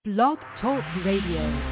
Blog Talk Radio.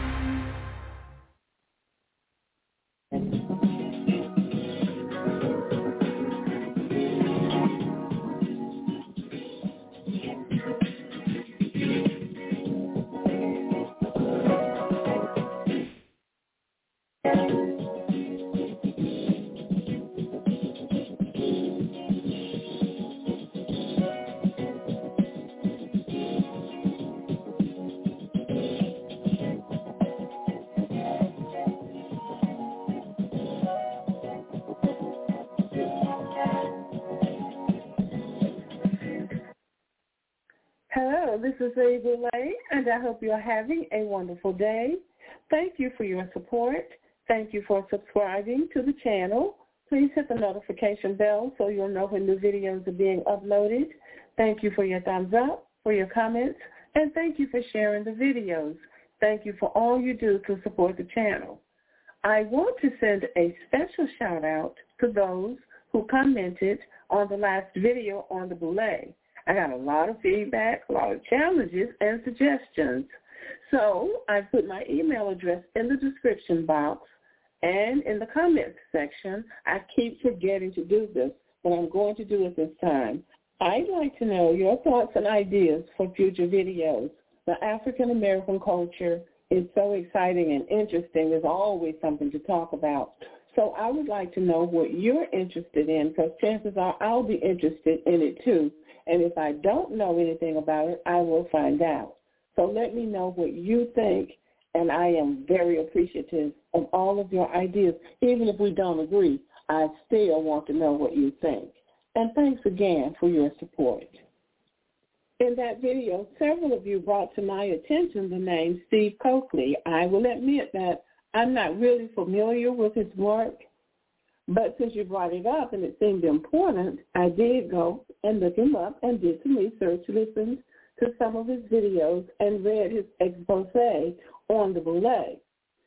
Hello, this is Ray Boulay, and I hope you're having a wonderful day. Thank you for your support. Thank you for subscribing to the channel. Please hit the notification bell so you'll know when new videos are being uploaded. Thank you for your thumbs up, for your comments, and thank you for sharing the videos. Thank you for all you do to support the channel. I want to send a special shout-out to those who commented on the last video on the Boulay. I got a lot of feedback, a lot of challenges, and suggestions. So I put my email address in the description box and in the comments section. I keep forgetting to do this, but I'm going to do it this time. I'd like to know your thoughts and ideas for future videos. The African American culture is so exciting and interesting. There's always something to talk about. So I would like to know what you're interested in, because chances are I'll be interested in it too. And if I don't know anything about it, I will find out. So let me know what you think, and I am very appreciative of all of your ideas. Even if we don't agree, I still want to know what you think. And thanks again for your support. In that video, several of you brought to my attention the name Steve Coakley. I will admit that I'm not really familiar with his work, but since you brought it up and it seemed important, I did go and look him up and did some research, listened to some of his videos, and read his expose on the Boulay.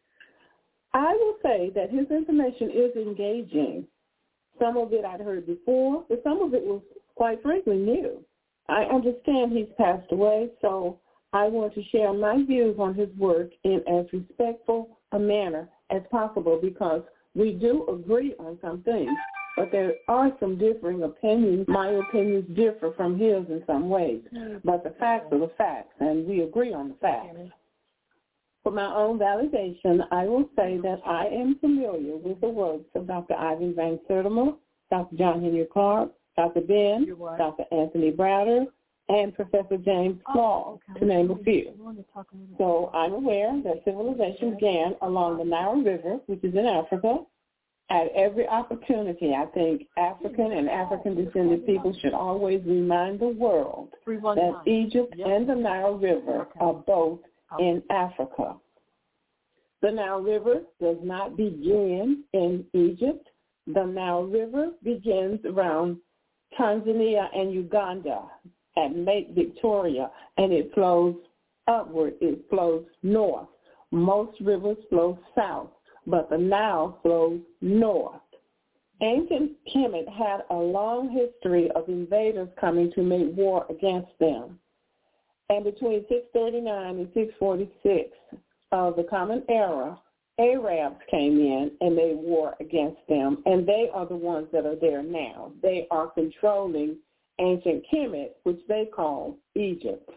I will say that his information is engaging. Some of it I'd heard before, but some of it was, quite frankly, new. I understand he's passed away, so I want to share my views on his work in as respectful a manner as possible, because we do agree on some things, but there are some differing opinions. My opinions differ from his in some ways, but the facts are the facts, and we agree on the facts. For my own validation, I will say that I am familiar with the works of Dr. Ivan Van Sertima, Dr. John Henry Clark, Dr. Ben, Dr. Anthony Browder, and Professor James Small, to name a few. So I'm aware that civilization began along the Nile River, which is in Africa. At every opportunity, I think African and African-descended people should always remind the world that Egypt and the Nile River are both in Africa. The Nile River does not begin in Egypt. The Nile River begins around Tanzania and Uganda at Lake Victoria, and it flows upward. It flows north. Most rivers flow south, but the Nile flows north. Ancient Kemet had a long history of invaders coming to make war against them. And between 639 and 646 of the Common Era, Arabs came in and made war against them, and they are the ones that are there now. They are controlling ancient Kemet, which they call Egypt.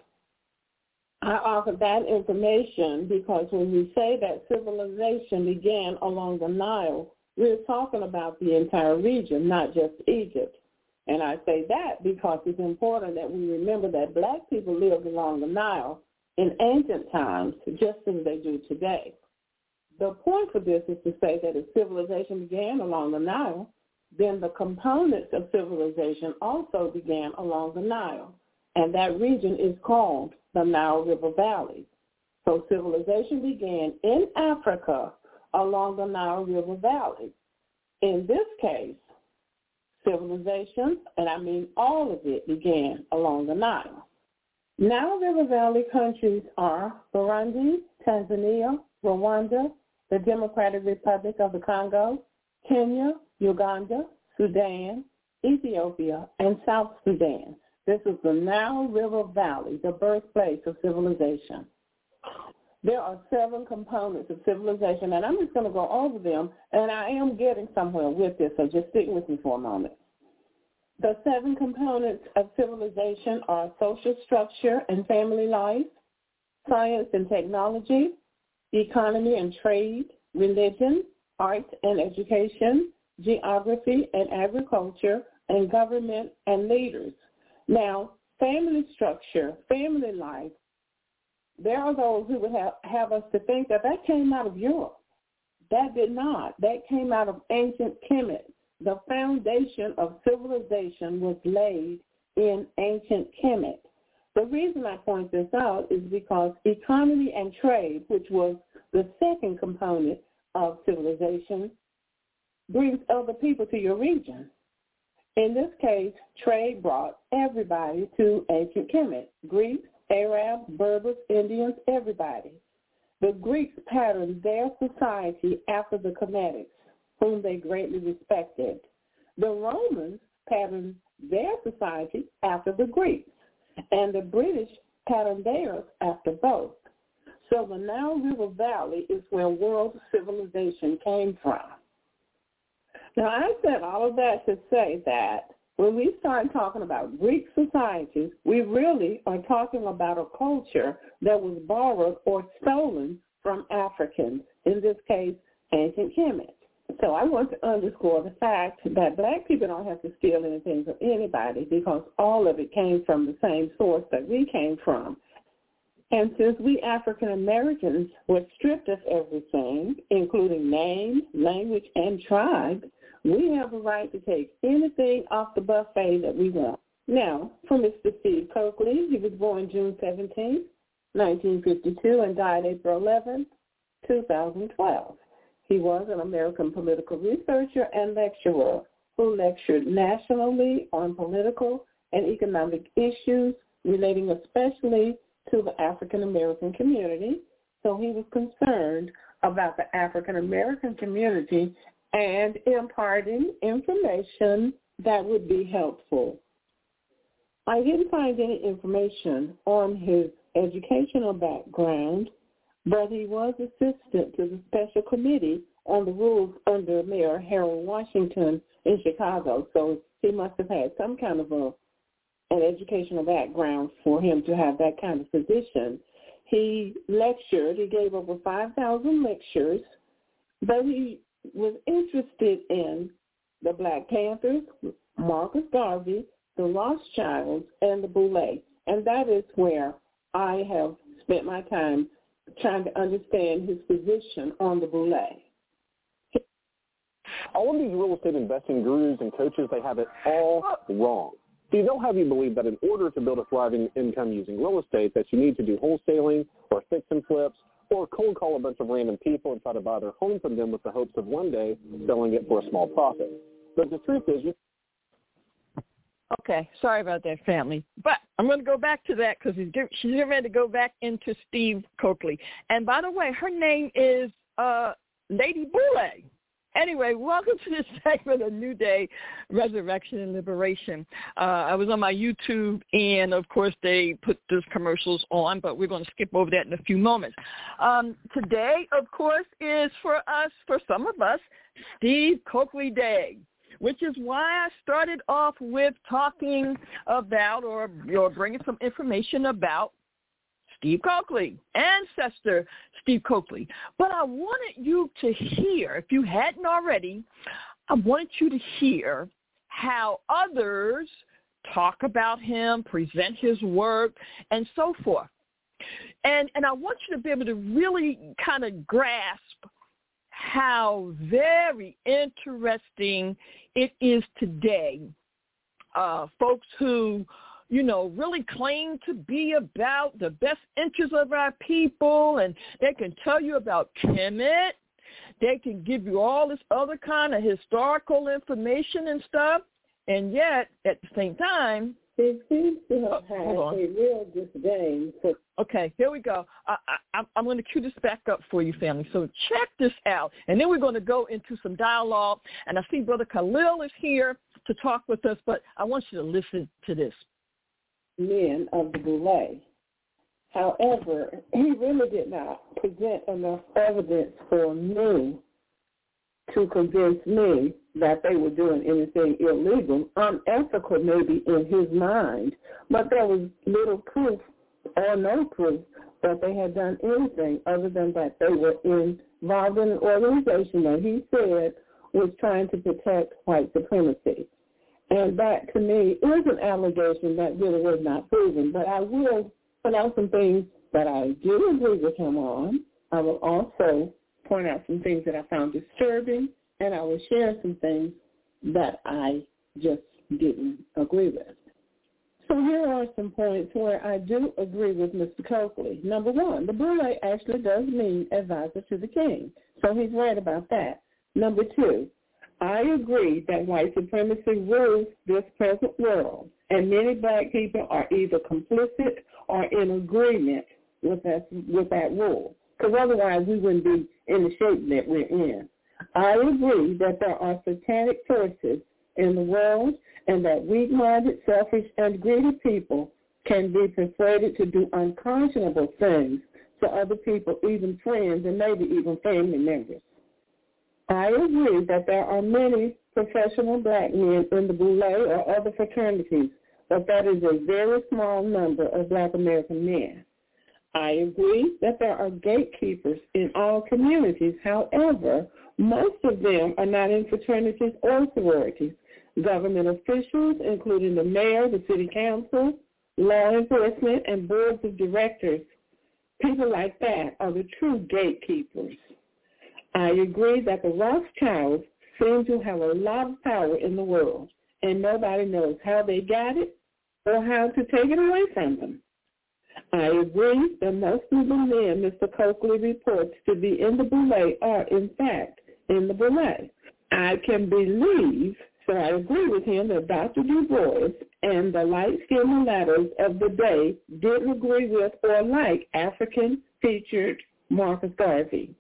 I offer that information because when we say that civilization began along the Nile, we're talking about the entire region, not just Egypt. And I say that because it's important that we remember that black people lived along the Nile in ancient times, just as they do today. The point for this is to say that if civilization began along the Nile, then the components of civilization also began along the Nile, and that region is called the Nile River Valley. So civilization began in Africa along the Nile River Valley. In this case, civilization, and I mean all of it, began along the Nile. Nile River Valley countries are Burundi, Tanzania, Rwanda, the Democratic Republic of the Congo, Kenya, Uganda, Sudan, Ethiopia, and South Sudan. This is the Nile River Valley, the birthplace of civilization. There are 7 components of civilization, and I'm just going to go over them, and I am getting somewhere with this, so just stick with me for a moment. The 7 components of civilization are social structure and family life, science and technology, economy and trade, religion, arts and education, geography and agriculture, and government and leaders. Now, family structure, family life, there are those who would have us to think that came out of Europe. That did not. That came out of ancient Kemet. The foundation of civilization was laid in ancient Kemet. The reason I point this out is because economy and trade, which was the second component of civilization, brings other people to your region. In this case, trade brought everybody to ancient Kemet, Greeks, Arabs, Berbers, Indians, everybody. The Greeks patterned their society after the Kemetics, whom they greatly respected. The Romans patterned their society after the Greeks, and the British patterned theirs after both. So the Nile River Valley is where world civilization came from. Now, I said all of that to say that when we start talking about Greek societies, we really are talking about a culture that was borrowed or stolen from Africans, in this case, ancient Kemet. So I want to underscore the fact that black people don't have to steal anything from anybody because all of it came from the same source that we came from. And since we African Americans were stripped of everything, including name, language, and tribe, we have a right to take anything off the buffet that we want. Now, for Mr. Steve Coakley, he was born June 17, 1952, and died April 11, 2012. He was an American political researcher and lecturer who lectured nationally on political and economic issues relating especially to the African American community. So he was concerned about the African American community and imparting information that would be helpful. I didn't find any information on his educational background, but he was assistant to the special committee on the rules under Mayor Harold Washington in Chicago, so he must have had some kind of an educational background for him to have that kind of position. He lectured, he gave over 5,000 lectures, but he was interested in the Black Panthers, Marcus Garvey, the Rothschilds, and the Boule. And that is where I have spent my time trying to understand his position on the Boule. All of these real estate investing gurus and coaches, they have it all wrong. See, they'll have you believe that in order to build a thriving income using real estate, that you need to do wholesaling or fix and flips or cold call a bunch of random people and try to buy their home from them with the hopes of one day selling it for a small profit. But the truth is, Okay, sorry about that, family. But I'm going to go back to that because she's getting ready to go back into Steve Coakley. And by the way, her name is Lady Boule. Anyway, welcome to this segment of New Day, Resurrection and Liberation. I was on my YouTube, and, of course, they put those commercials on, but we're going to skip over that in a few moments. Today, of course, is for some of us, Steve Coakley Day, which is why I started off with talking about or bringing some information about Steve Coakley, ancestor Steve Coakley. But I wanted you to hear, if you hadn't already, I wanted you to hear how others talk about him, present his work, and so forth. And I want you to be able to really kind of grasp how very interesting it is today. Folks who really claim to be about the best interests of our people, and they can tell you about Kemet. They can give you all this other kind of historical information and stuff, and yet, at the same time, it seems to have had a real disdain for... Okay, here we go. I'm going to cue this back up for you, family. So check this out, and then we're going to go into some dialogue, and I see Brother Khalil is here to talk with us, but I want you to listen to this. Men of the Boule. However, he really did not present enough evidence for me to convince me that they were doing anything illegal, unethical maybe in his mind, but there was little proof or no proof that they had done anything other than that they were involved in an organization that he said was trying to protect white supremacy. And that, to me, is an allegation that really was not proven. But I will point out some things that I do agree with him on. I will also point out some things that I found disturbing, and I will share some things that I just didn't agree with. So here are some points where I do agree with Mr. Coakley. Number one, the Boule actually does mean advisor to the king, so he's right about that. Number two, I agree that white supremacy rules this present world, and many black people are either complicit or in agreement with that rule, because otherwise we wouldn't be in the shape that we're in. I agree that there are satanic forces in the world and that weak-minded, selfish, and greedy people can be persuaded to do unconscionable things to other people, even friends and maybe even family members. I agree that there are many professional black men in the Boule or other fraternities, but that is a very small number of black American men. I agree that there are gatekeepers in all communities. However, most of them are not in fraternities or sororities. Government officials, including the mayor, the city council, law enforcement, and boards of directors, people like that are the true gatekeepers. I agree that the Rothschilds seem to have a lot of power in the world, and nobody knows how they got it or how to take it away from them. I agree that most of the men Mr. Coakley reports to be in the Boule are, in fact, in the Boule. I can believe, so I agree with him, that Dr. Du Bois and the light-skinned mulattoes of the day didn't agree with or like African-featured Marcus Garvey.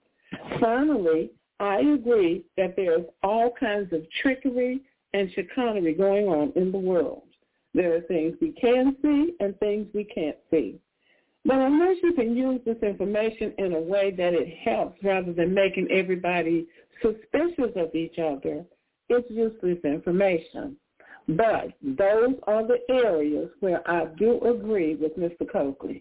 Finally, I agree that there's all kinds of trickery and chicanery going on in the world. There are things we can see and things we can't see. But unless you can use this information in a way that it helps rather than making everybody suspicious of each other, it's useless information. But those are the areas where I do agree with Mr. Coakley.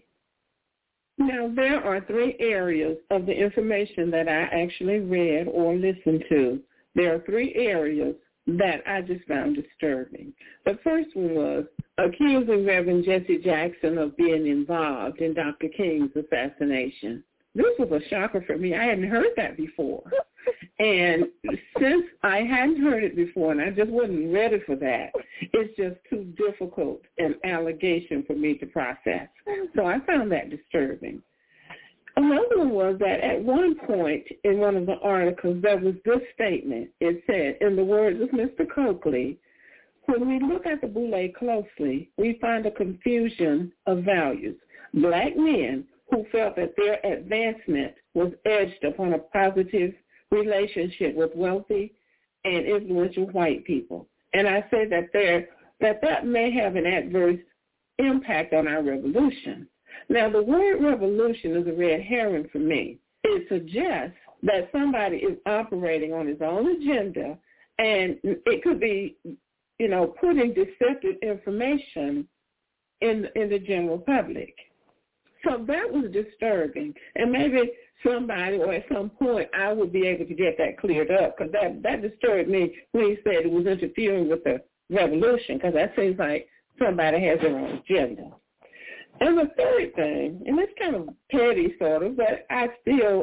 Now, there are three areas of the information that I actually read or listened to. There are three areas that I just found disturbing. The first one was accusing Reverend Jesse Jackson of being involved in Dr. King's assassination. This was a shocker for me. I hadn't heard that before. And since I hadn't heard it before and I just wasn't ready for that, it's just too difficult an allegation for me to process. So I found that disturbing. Another one was that at one point in one of the articles, there was this statement. It said, in the words of Mr. Coakley, when we look at the Boule closely, we find a confusion of values. Black men who felt that their advancement was edged upon a positive relationship with wealthy and influential white people. And I say that may have an adverse impact on our revolution. Now, the word revolution is a red herring for me. It suggests that somebody is operating on his own agenda, and it could be, putting deceptive information in the general public. So that was disturbing. And maybe somebody, or at some point, I would be able to get that cleared up, because that disturbed me when he said it was interfering with the revolution, because that seems like somebody has their own agenda. And the third thing, and it's kind of petty sort of, but I still,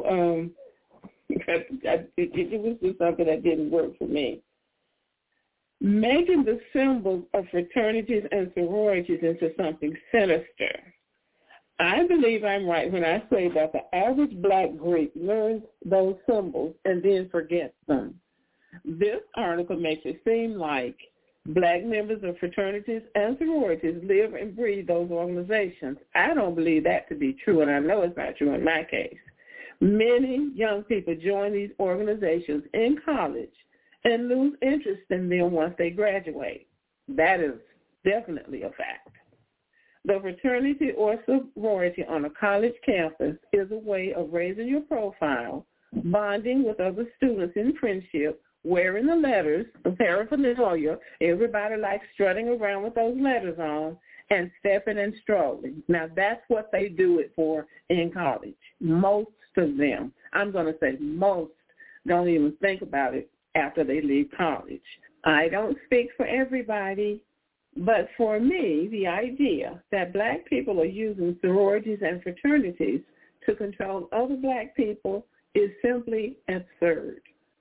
it was just something that didn't work for me. Making the symbols of fraternities and sororities into something sinister. I believe I'm right when I say that the average black Greek learns those symbols and then forgets them. This article makes it seem like black members of fraternities and sororities live and breathe those organizations. I don't believe that to be true, and I know it's not true in my case. Many young people join these organizations in college and lose interest in them once they graduate. That is definitely a fact. The fraternity or sorority on a college campus is a way of raising your profile, bonding with other students in friendship, wearing the letters, the paraphernalia. Everybody likes strutting around with those letters on, and stepping and strolling. Now, that's what they do it for in college. Most of them, I'm going to say most, don't even think about it after they leave college. I don't speak for everybody, but for me, the idea that black people are using sororities and fraternities to control other black people is simply absurd.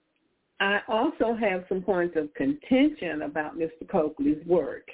I also have some points of contention about Mr. Coakley's work.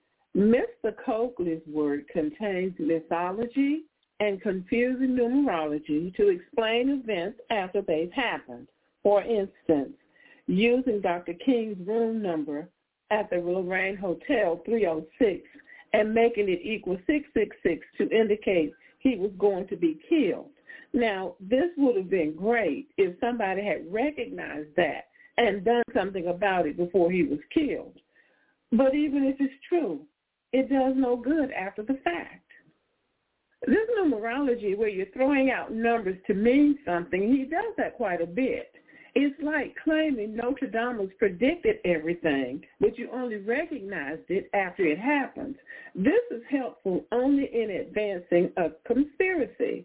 Mr. Coakley's work contains mythology and confusing numerology to explain events after they've happened. For instance, using Dr. King's room number at the Lorraine Hotel 306 and making it equal 666 to indicate he was going to be killed. Now, this would have been great if somebody had recognized that and done something about it before he was killed. But even if it's true, it does no good after the fact. This numerology where you're throwing out numbers to mean something, he does that quite a bit. It's like claiming Nostradamus predicted everything, but you only recognized it after it happened. This is helpful only in advancing a conspiracy.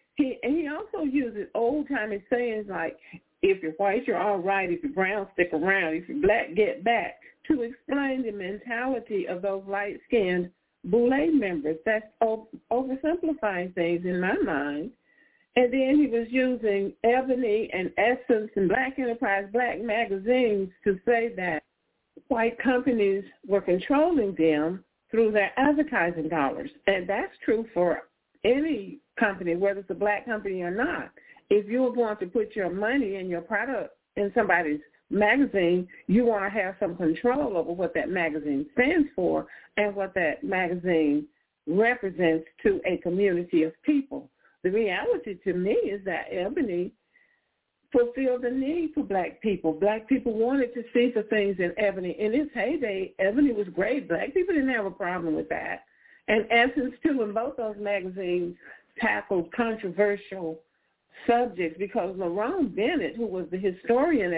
He also uses old-timey sayings like, if you're white, you're all right. If you're brown, stick around. If you're black, get back, to explain the mentality of those light-skinned Boule members. That's oversimplifying things in my mind. And then he was using Ebony and Essence and Black Enterprise, Black magazines to say that white companies were controlling them through their advertising dollars. And that's true for any company, whether it's a black company or not. If you're going to put your money and your product in somebody's magazine, you want to have some control over what that magazine stands for and what that magazine represents to a community of people. The reality to me is that Ebony fulfilled the need for black people. Black people wanted to see the things in Ebony. In its heyday, Ebony was great. Black people didn't have a problem with that. And Essence, too, in both those magazines tackled controversial subjects because LaRon Bennett, who was the historian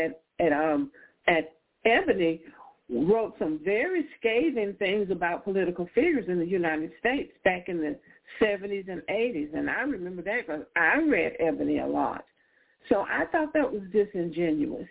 at Ebony, wrote some very scathing things about political figures in the United States back in the 70s and 80s. And I remember that because I read Ebony a lot. So I thought that was disingenuous.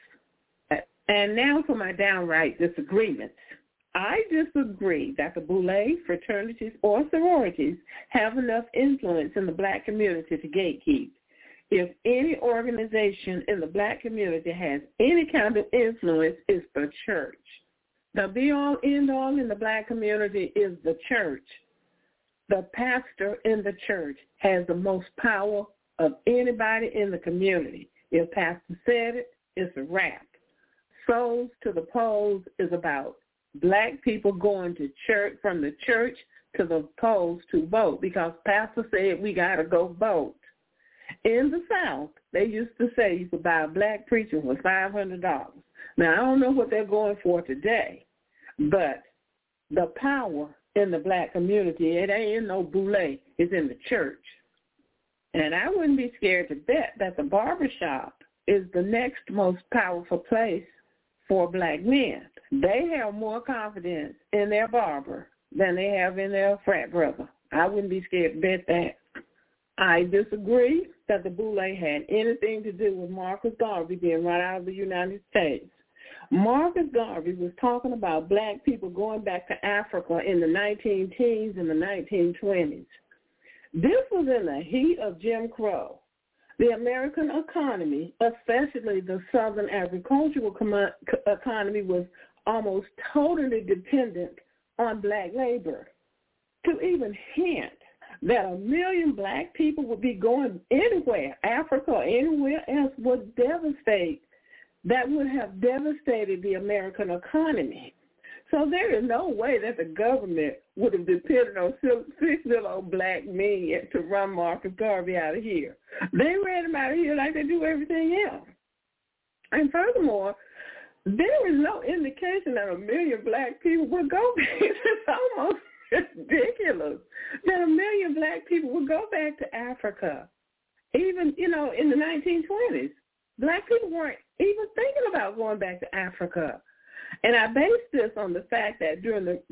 And now for my downright disagreements. I disagree that the Boule, fraternities, or sororities have enough influence in the black community to gatekeep. If any organization in the black community has any kind of influence, it's the church. The be-all, end-all in the black community is the church. The pastor in the church has the most power of anybody in the community. If pastor said it, it's a wrap. Souls to the polls is about black people going to church, from the church to the polls to vote, because pastor said we got to go vote. In the South, they used to say you could buy a black preacher for $500. Now, I don't know what they're going for today, but the power in the black community, it ain't in no Boule, it's in the church. And I wouldn't be scared to bet that the barbershop is the next most powerful place for black men. They have more confidence in their barber than they have in their frat brother. I wouldn't be scared to bet that. I disagree that the Boule had anything to do with Marcus Garvey being run out of the United States. Marcus Garvey was talking about black people going back to Africa in the 19-teens and the 1920s. This was in the heat of Jim Crow. The American economy, especially the Southern agricultural economy, was almost totally dependent on black labor. To even hint that 1 million black people would be going anywhere, Africa or anywhere else, would devastate. That would have devastated the American economy. So there is no way that the government would have depended on 6 little old black men to run Marcus Garvey out of here. They ran him out of here like they do everything else. And furthermore, there is no indication that 1 million black people would go there. It's almost ridiculous that 1 million black people would go back to Africa. Even, in the 1920s, black people weren't even thinking about going back to Africa. And I base this on the fact that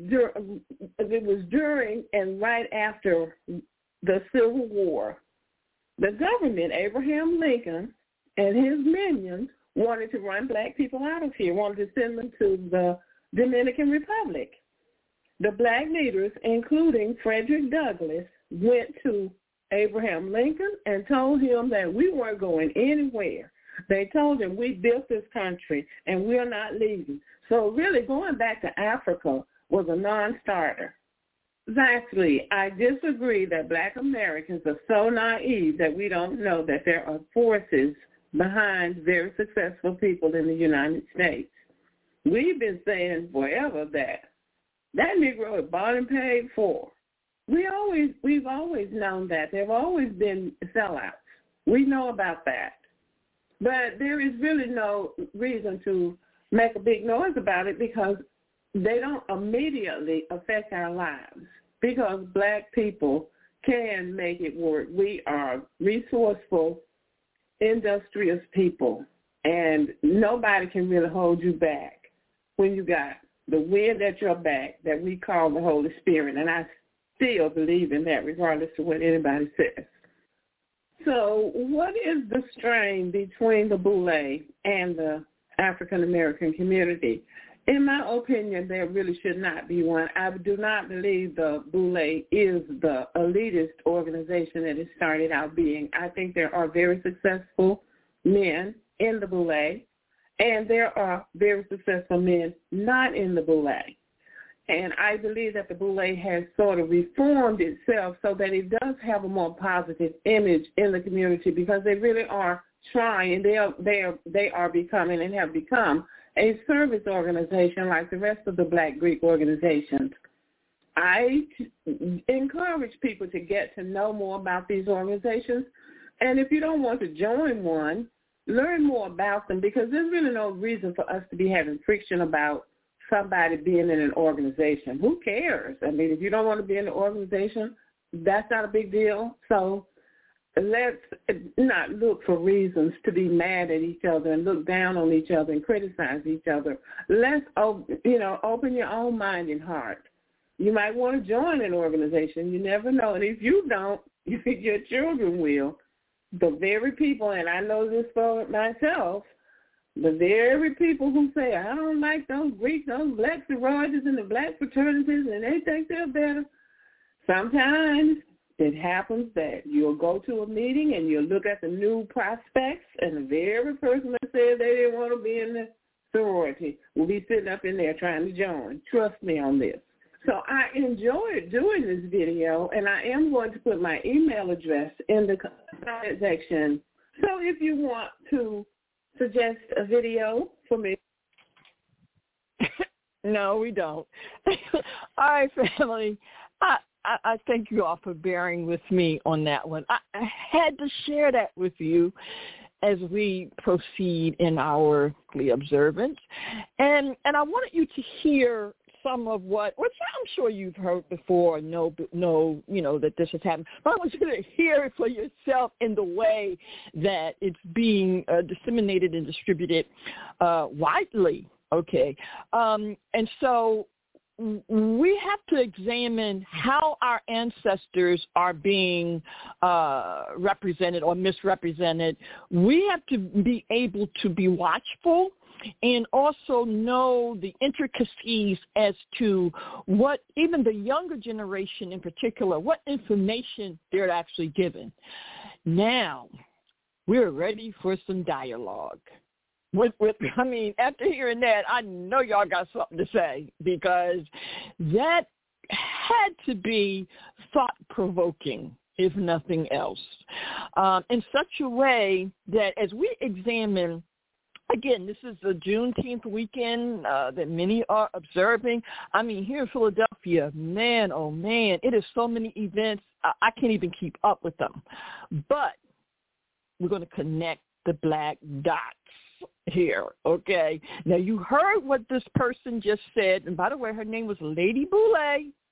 it was during and right after the Civil War, the government, Abraham Lincoln and his minions, wanted to run black people out of here, wanted to send them to the Dominican Republic. The black leaders, including Frederick Douglass, went to Abraham Lincoln and told him that we weren't going anywhere. They told him, we built this country and we're not leaving. So really going back to Africa was a non-starter. Lastly, I disagree that black Americans are so naive that we don't know that there are forces behind very successful people in the United States. We've been saying forever that Negro is bought and paid for. We've always known that. There have always been sellouts. We know about that. But there is really no reason to make a big noise about it because they don't immediately affect our lives because black people can make it work. We are resourceful, industrious people, and nobody can really hold you back when you got the wind at your back that we call the Holy Spirit, and I still believe in that regardless of what anybody says. So what is the strain between the Boule and the African-American community? In my opinion, there really should not be one. I do not believe the Boule is the elitist organization that it started out being. I think there are very successful men in the Boule, and there are very successful men not in the Boule. And I believe that the Boule has sort of reformed itself so that it does have a more positive image in the community because they really are trying. They are becoming and have become a service organization like the rest of the Black Greek organizations. I encourage people to get to know more about these organizations. And if you don't want to join one, learn more about them because there's really no reason for us to be having friction about somebody being in an organization. Who cares? I mean, if you don't want to be in the organization, that's not a big deal. So let's not look for reasons to be mad at each other and look down on each other and criticize each other. Let's, open your own mind and heart. You might want to join an organization. You never know. And if you don't, your children will. The very people, and I know this for myself, the very people who say, I don't like those Greeks, those black sororities and the black fraternities, and they think they're better. Sometimes it happens that you'll go to a meeting and you'll look at the new prospects, and the very person that said they didn't want to be in the sorority will be sitting up in there trying to join. Trust me on this. So I enjoyed doing this video, and I am going to put my email address in the comment section. So if you want to suggest a video for me. No, we don't. All right, family. I thank you all for bearing with me on that one. I had to share that with you as we proceed in our observance. And I wanted you to hear some of which I'm sure you've heard before, know, that this has happened. But I want you to hear it for yourself in the way that it's being disseminated and distributed widely, okay? And so we have to examine how our ancestors are being represented or misrepresented. We have to be able to be watchful and also know the intricacies as to what even the younger generation in particular, what information they're actually given. Now, we're ready for some dialogue. After hearing that, I know y'all got something to say because that had to be thought-provoking, if nothing else, in such a way that as we examine. Again, this is the Juneteenth weekend that many are observing. I mean, here in Philadelphia, man, oh, man, it is so many events. I can't even keep up with them. But we're going to connect the black dots here, okay? Now, you heard what this person just said. And by the way, her name was Lady Boule.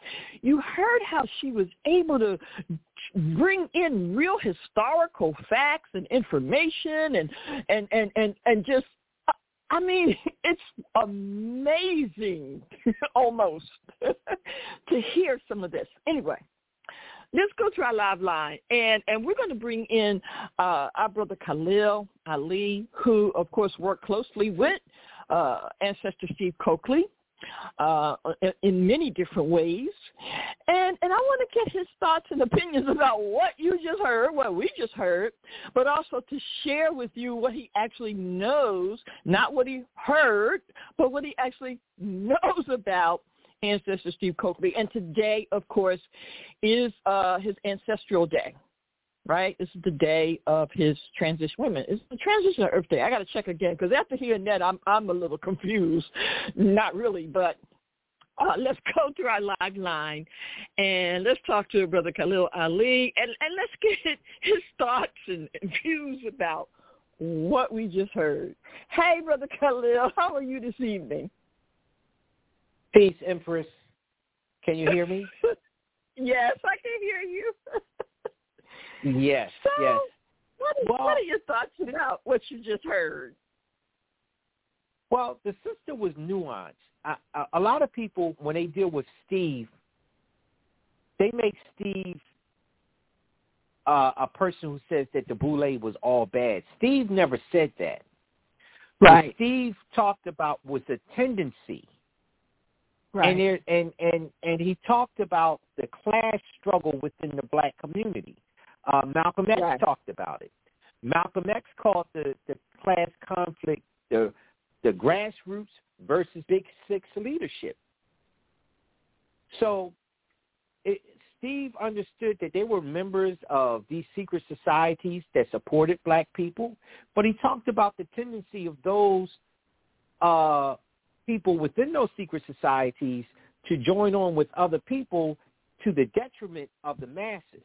You heard how she was able to bring in real historical facts and information and just, I mean, it's amazing almost to hear some of this. Anyway, let's go to our live line, and we're going to bring in our brother Khalil Ali, who, of course, worked closely with Ancestor Steve Cokely in many different ways. And I want to get his thoughts and opinions about what you just heard, what we just heard, but also to share with you what he actually knows, not what he heard, but what he actually knows about Ancestor Steve Cokely. And today, of course, is his ancestral day, right? This is the day of his transition. Wait a minute, it's the transition of Earth Day. I got to check again, because after hearing that, I'm a little confused. Not really, but let's go to our live line, and let's talk to Brother Khalil Ali, and let's get his thoughts and views about what we just heard. Hey, Brother Khalil, how are you this evening? Peace, Empress. Can you hear me? Yes, I can hear you. Yes, so, yes. What are your thoughts about what you just heard? Well, the sister was nuanced. A lot of people, when they deal with Steve, they make Steve a person who says that the Boule was all bad. Steve never said that. Right. What Steve talked about was a tendency. Right. And he talked about the class struggle within the black community. Malcolm X talked about it. Malcolm X called the class conflict the grassroots versus Big Six leadership. So Steve understood that they were members of these secret societies that supported black people, but he talked about the tendency of those people within those secret societies to join on with other people to the detriment of the masses.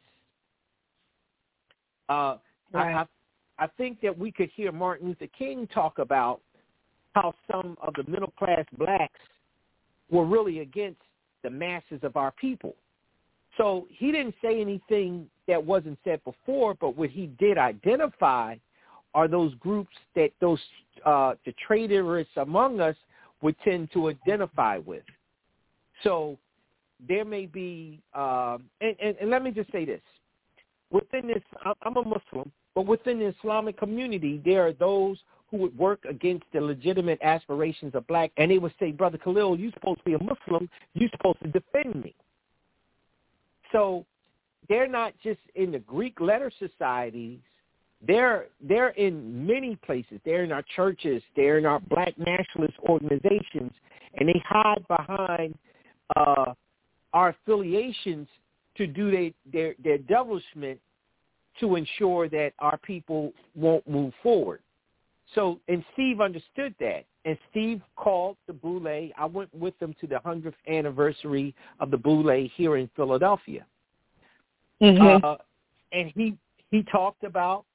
I think that we could hear Martin Luther King talk about how some of the middle-class blacks were really against the masses of our people. So he didn't say anything that wasn't said before, but what he did identify are those groups that the traitorous among us would tend to identify with. So there may be, and let me just say this. Within this, I'm a Muslim, but within the Islamic community, there are those who would work against the legitimate aspirations of black, and they would say, Brother Khalil, you're supposed to be a Muslim. You're supposed to defend me. So they're not just in the Greek letter societies. They're in many places. They're in our churches. They're in our black nationalist organizations, and they hide behind our affiliations to do their devilishment to ensure that our people won't move forward. So, and Steve understood that, and Steve called the Boule. I went with them to the 100th anniversary of the Boule here in Philadelphia. Mm-hmm. And he talked about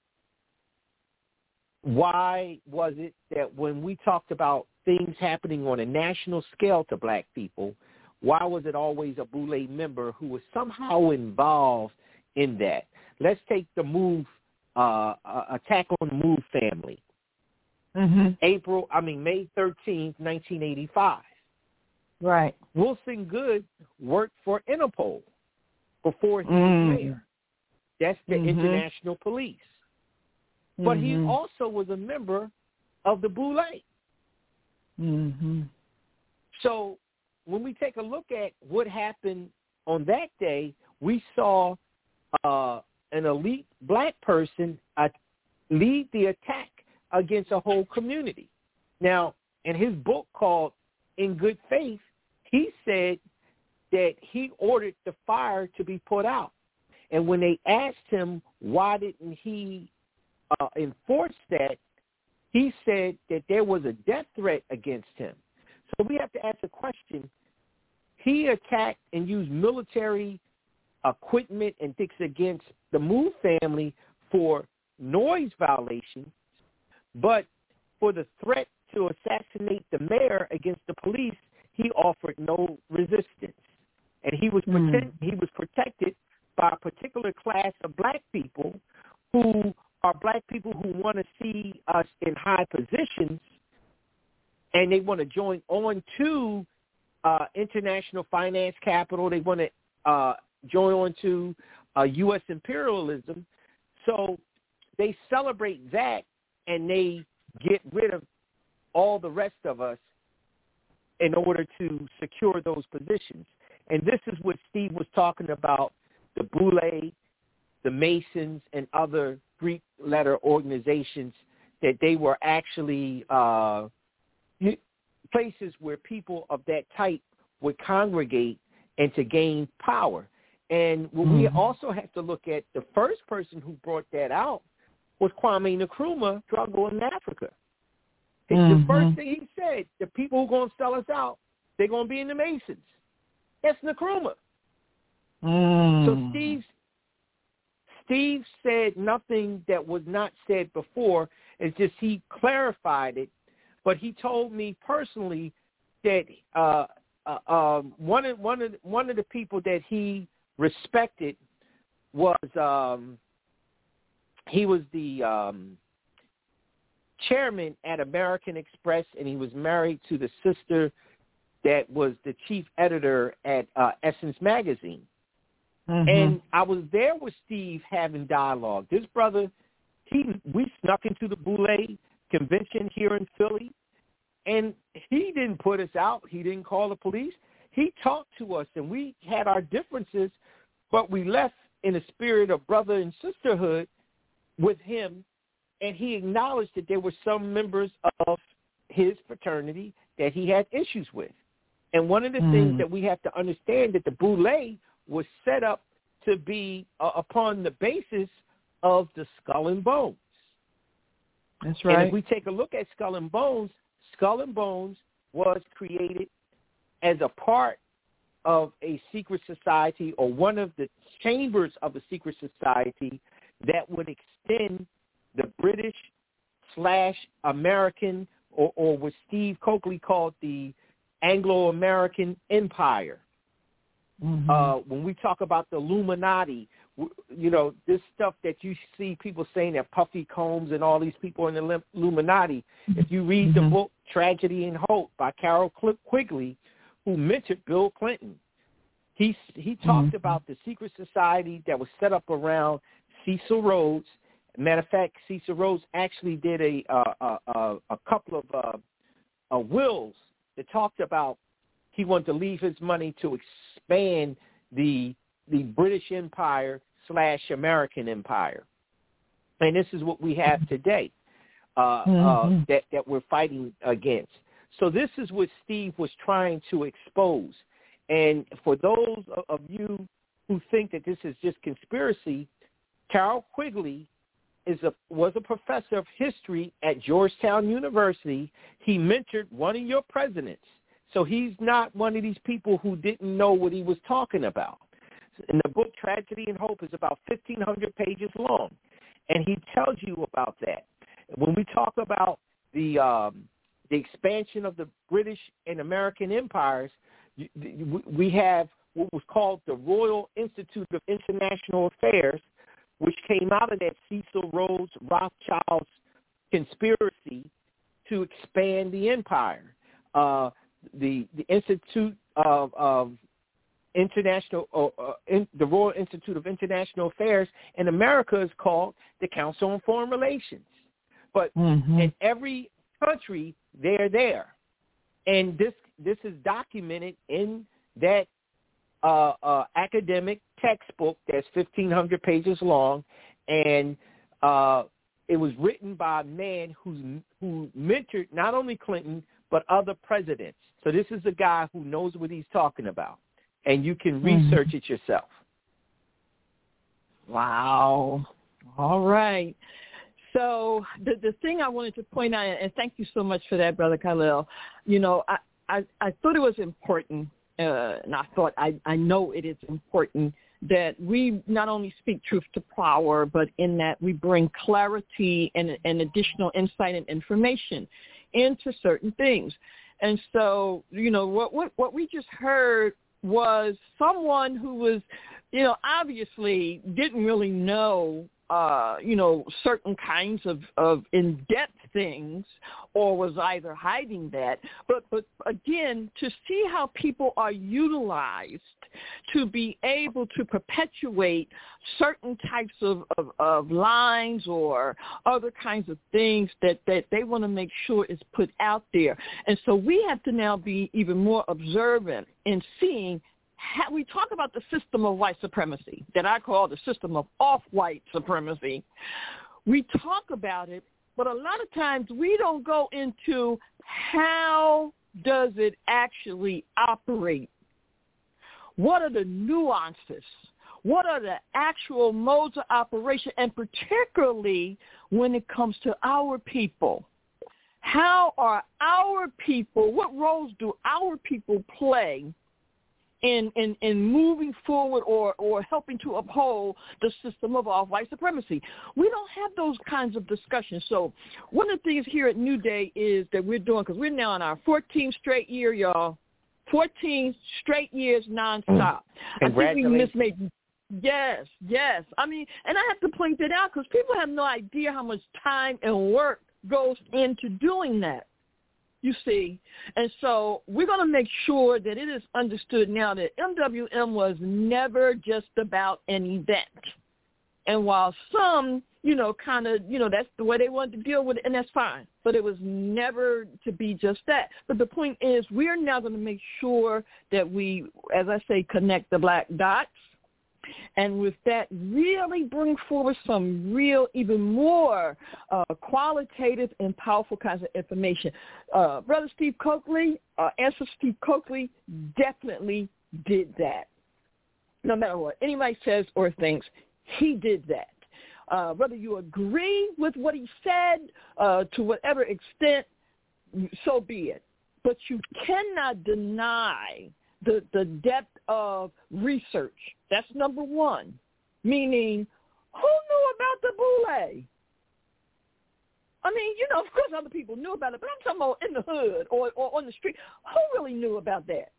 why was it that when we talked about things happening on a national scale to black people, why was it always a Boule member who was somehow involved in that? Let's take the MOVE, attack on the MOVE family. Mm-hmm. May 13th, 1985. Right. Wilson Good worked for Interpol before he was mayor. That's the international police. But he also was a member of the Boule. Mm-hmm. So when we take a look at what happened on that day, we saw an elite black person lead the attack against a whole community. Now, in his book called In Good Faith, he said that he ordered the fire to be put out. And when they asked him why didn't he enforce that, he said that there was a death threat against him. So we have to ask the question, he attacked and used military equipment and things against the MOVE family for noise violations, but for the threat to assassinate the mayor against the police, he offered no resistance. And he was protected by a particular class of black people who are black people who want to see us in high positions, and they want to join on to international finance capital. They want to join on to U.S. imperialism. So they celebrate that, and they get rid of all the rest of us in order to secure those positions. And this is what Steve was talking about, the Boule, the Masons, and other Greek letter organizations, that they were actually places where people of that type would congregate and to gain power. And what we also have to look at, the first person who brought that out was Kwame Nkrumah, struggle in Africa. The first thing he said, the people who are going to sell us out, they're going to be in the Masons. That's Nkrumah. So Steve said nothing that was not said before. It's just he clarified it. But he told me personally that one of the people that he respected was he was the chairman at American Express, and he was married to the sister that was the chief editor at Essence Magazine. And I was there with Steve having dialogue. This brother, we snuck into the Boule convention here in Philly, and he didn't put us out. He didn't call the police. He talked to us, and we had our differences, but we left in a spirit of brother and sisterhood with him, and he acknowledged that there were some members of his fraternity that he had issues with. And one of the things that we have to understand, that the Boule was set up to be upon the basis of the Skull and Bones. That's right. And if we take a look at Skull and Bones was created as a part of a secret society, or one of the chambers of a secret society that would extend the British/American, or what Steve Coakley called the Anglo-American Empire. When we talk about the Illuminati, this stuff that you see people saying that Puffy Combs and all these people in the Illuminati, if you read the book Tragedy and Hope by Carol Quigley, who mentored Bill Clinton, he talked about the secret society that was set up around Cecil Rhodes. Matter of fact, Cecil Rhodes actually did a couple of wills that talked about he wanted to leave his money to expand the British Empire / American Empire. And this is what we have today that we're fighting against. So this is what Steve was trying to expose. And for those of you who think that this is just conspiracy, Carol Quigley was a professor of history at Georgetown University. He mentored one of your presidents. So he's not one of these people who didn't know what he was talking about. And the book Tragedy and Hope is about 1,500 pages long, and he tells you about that. When we talk about the expansion of the British and American empires, we have what was called the Royal Institute of International Affairs, which came out of that Cecil Rhodes Rothschild's conspiracy to expand the empire. The Institute of International, the Royal Institute of International Affairs in America is called the Council on Foreign Relations. But in every country, they're there. And this is documented in that academic textbook that's 1,500 pages long, and it was written by a man who mentored not only Clinton but other presidents. So this is a guy who knows what he's talking about, and you can research it yourself. Wow. All right. So the thing I wanted to point out, and thank you so much for that, Brother Khalil, I thought it was important, and I know it is important that we not only speak truth to power, but in that we bring clarity and additional insight and information into certain things. And so, what we just heard was someone who was, obviously didn't really know, certain kinds of in-depth things, or was either hiding that. But again, to see how people are utilized to be able to perpetuate certain types of lines or other kinds of things that they want to make sure is put out there. And so we have to now be even more observant in seeing how we talk about the system of white supremacy that I call the system of off-white supremacy. We talk about it, but a lot of times we don't go into how does it actually operate. What are the nuances? What are the actual modes of operation, and particularly when it comes to our people? How are our people, what roles do our people play in moving forward or helping to uphold the system of off-white supremacy? We don't have those kinds of discussions. So one of the things here at New Day is that we're doing, because we're now in our 14th straight year, y'all, 14 straight years nonstop. I think we missed maybe. Yes. I mean, and I have to point that out because people have no idea how much time and work goes into doing that, you see. And so we're going to make sure that it is understood now that MWM was never just about an event. And while some, kind of, that's the way they wanted to deal with it, and that's fine. But it was never to be just that. But the point is, we're now going to make sure that we, as I say, connect the black dots. And with that, really bring forward some real, even more qualitative and powerful kinds of information. Brother Steve Coakley, Ancestor Steve Coakley, definitely did that. No matter what anybody says or thinks, he did that. Whether you agree with what he said to whatever extent, so be it. But you cannot deny the depth of research. That's number one. Meaning, who knew about the Boule? I mean, of course other people knew about it, but I'm talking about in the hood or on the street. Who really knew about that?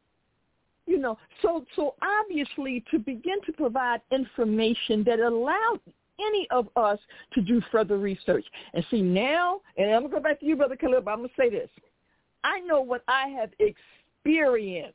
So obviously to begin to provide information that allowed any of us to do further research. And see now, and I'm going to go back to you, Brother Khalil, but I'm going to say this. I know what I have experienced.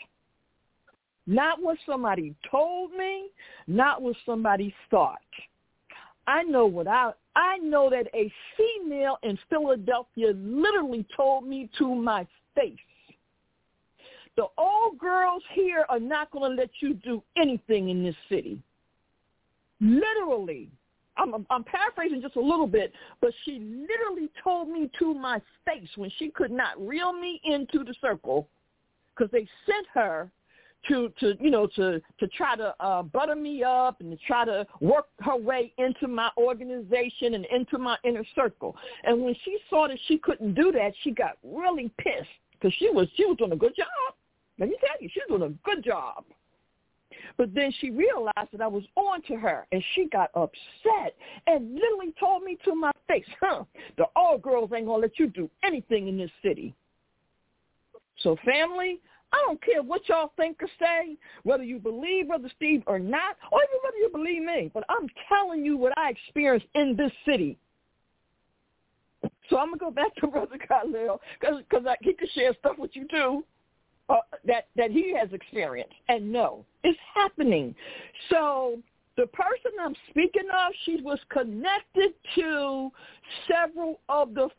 Not what somebody told me, not what somebody thought. I know that a female in Philadelphia literally told me to my face, the old girls here are not going to let you do anything in this city. Literally. I'm paraphrasing just a little bit, but she literally told me to my face when she could not reel me into the circle because they sent her to try to butter me up and to try to work her way into my organization and into my inner circle. And when she saw that she couldn't do that, she got really pissed because she was doing a good job. Let me tell you, she was doing a good job. But then she realized that I was on to her, and she got upset and literally told me to my face, the old girls ain't going to let you do anything in this city. So family, I don't care what y'all think or say, whether you believe Brother Steve or not, or even whether you believe me, but I'm telling you what I experienced in this city. So I'm going to go back to Brother Khalil because he can share stuff with you too. That he has experienced. And no, it's happening. So the person I'm speaking of, she was connected to several of the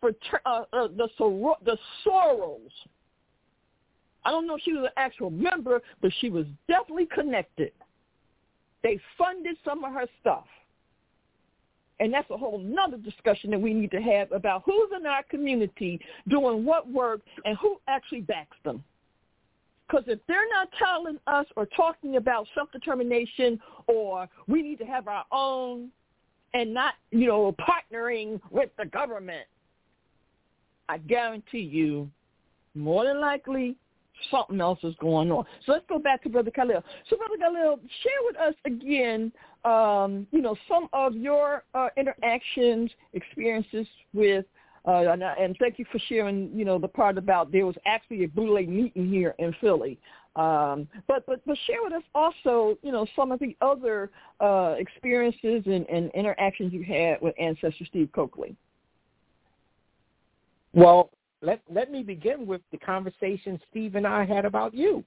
sorors. I don't know if she was an actual member, but she was definitely connected. They funded some of her stuff. And that's a whole nother discussion that we need to have about who's in our community doing what work and who actually backs them. Because if they're not telling us or talking about self-determination or we need to have our own and not, partnering with the government, I guarantee you, more than likely, something else is going on. So let's go back to Brother Khalil. So Brother Khalil, share with us again, some of your interactions, experiences with And thank you for sharing, the part about there was actually a Boule meeting here in Philly. But share with us also, some of the other experiences and interactions you had with Ancestor Steve Coakley. Well, let me begin with the conversation Steve and I had about you.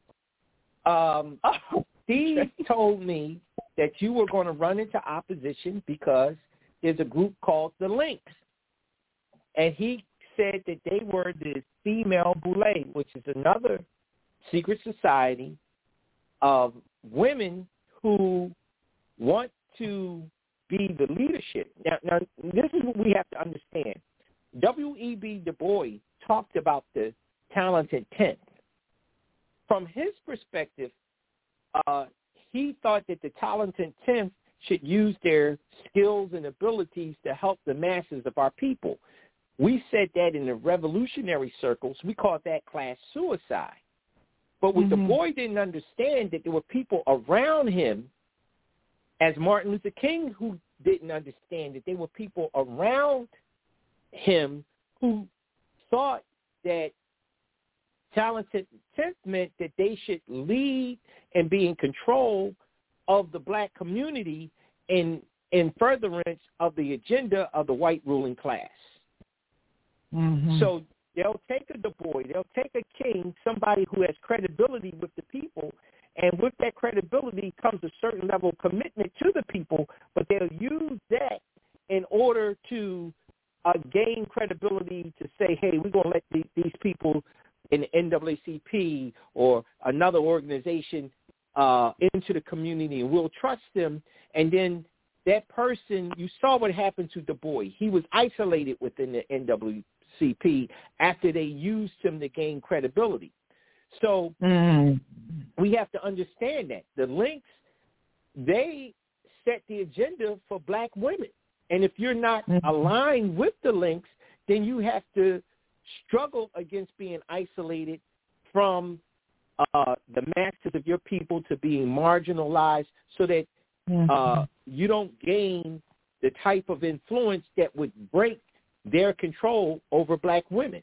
Steve told me that you were going to run into opposition because there's a group called the Lynx. And he said that they were the female Boule, which is another secret society of women who want to be the leadership. Now, this is what we have to understand. W.E.B. Du Bois talked about the talented 10th. From his perspective, he thought that the talented 10th should use their skills and abilities to help the masses of our people. We said that in the revolutionary circles, we called that class suicide. But what Du Bois didn't understand that there were people around him, as Martin Luther King, who didn't understand that there were people around him who thought that talented 10th meant that they should lead and be in control of the black community in furtherance of the agenda of the white ruling class. So they'll take a Du Bois, they'll take a King, somebody who has credibility with the people, and with that credibility comes a certain level of commitment to the people, but they'll use that in order to gain credibility to say, hey, we're going to let these people in the NAACP or another organization into the community, and we'll trust them. And then that person, you saw what happened to Du Bois. He was isolated within the NAACP after they used him to gain credibility. So we have to understand that. The Lynx, they set the agenda for black women. And if you're not aligned with the Lynx, then you have to struggle against being isolated from the masses of your people to being marginalized so that you don't gain the type of influence that would break their control over black women.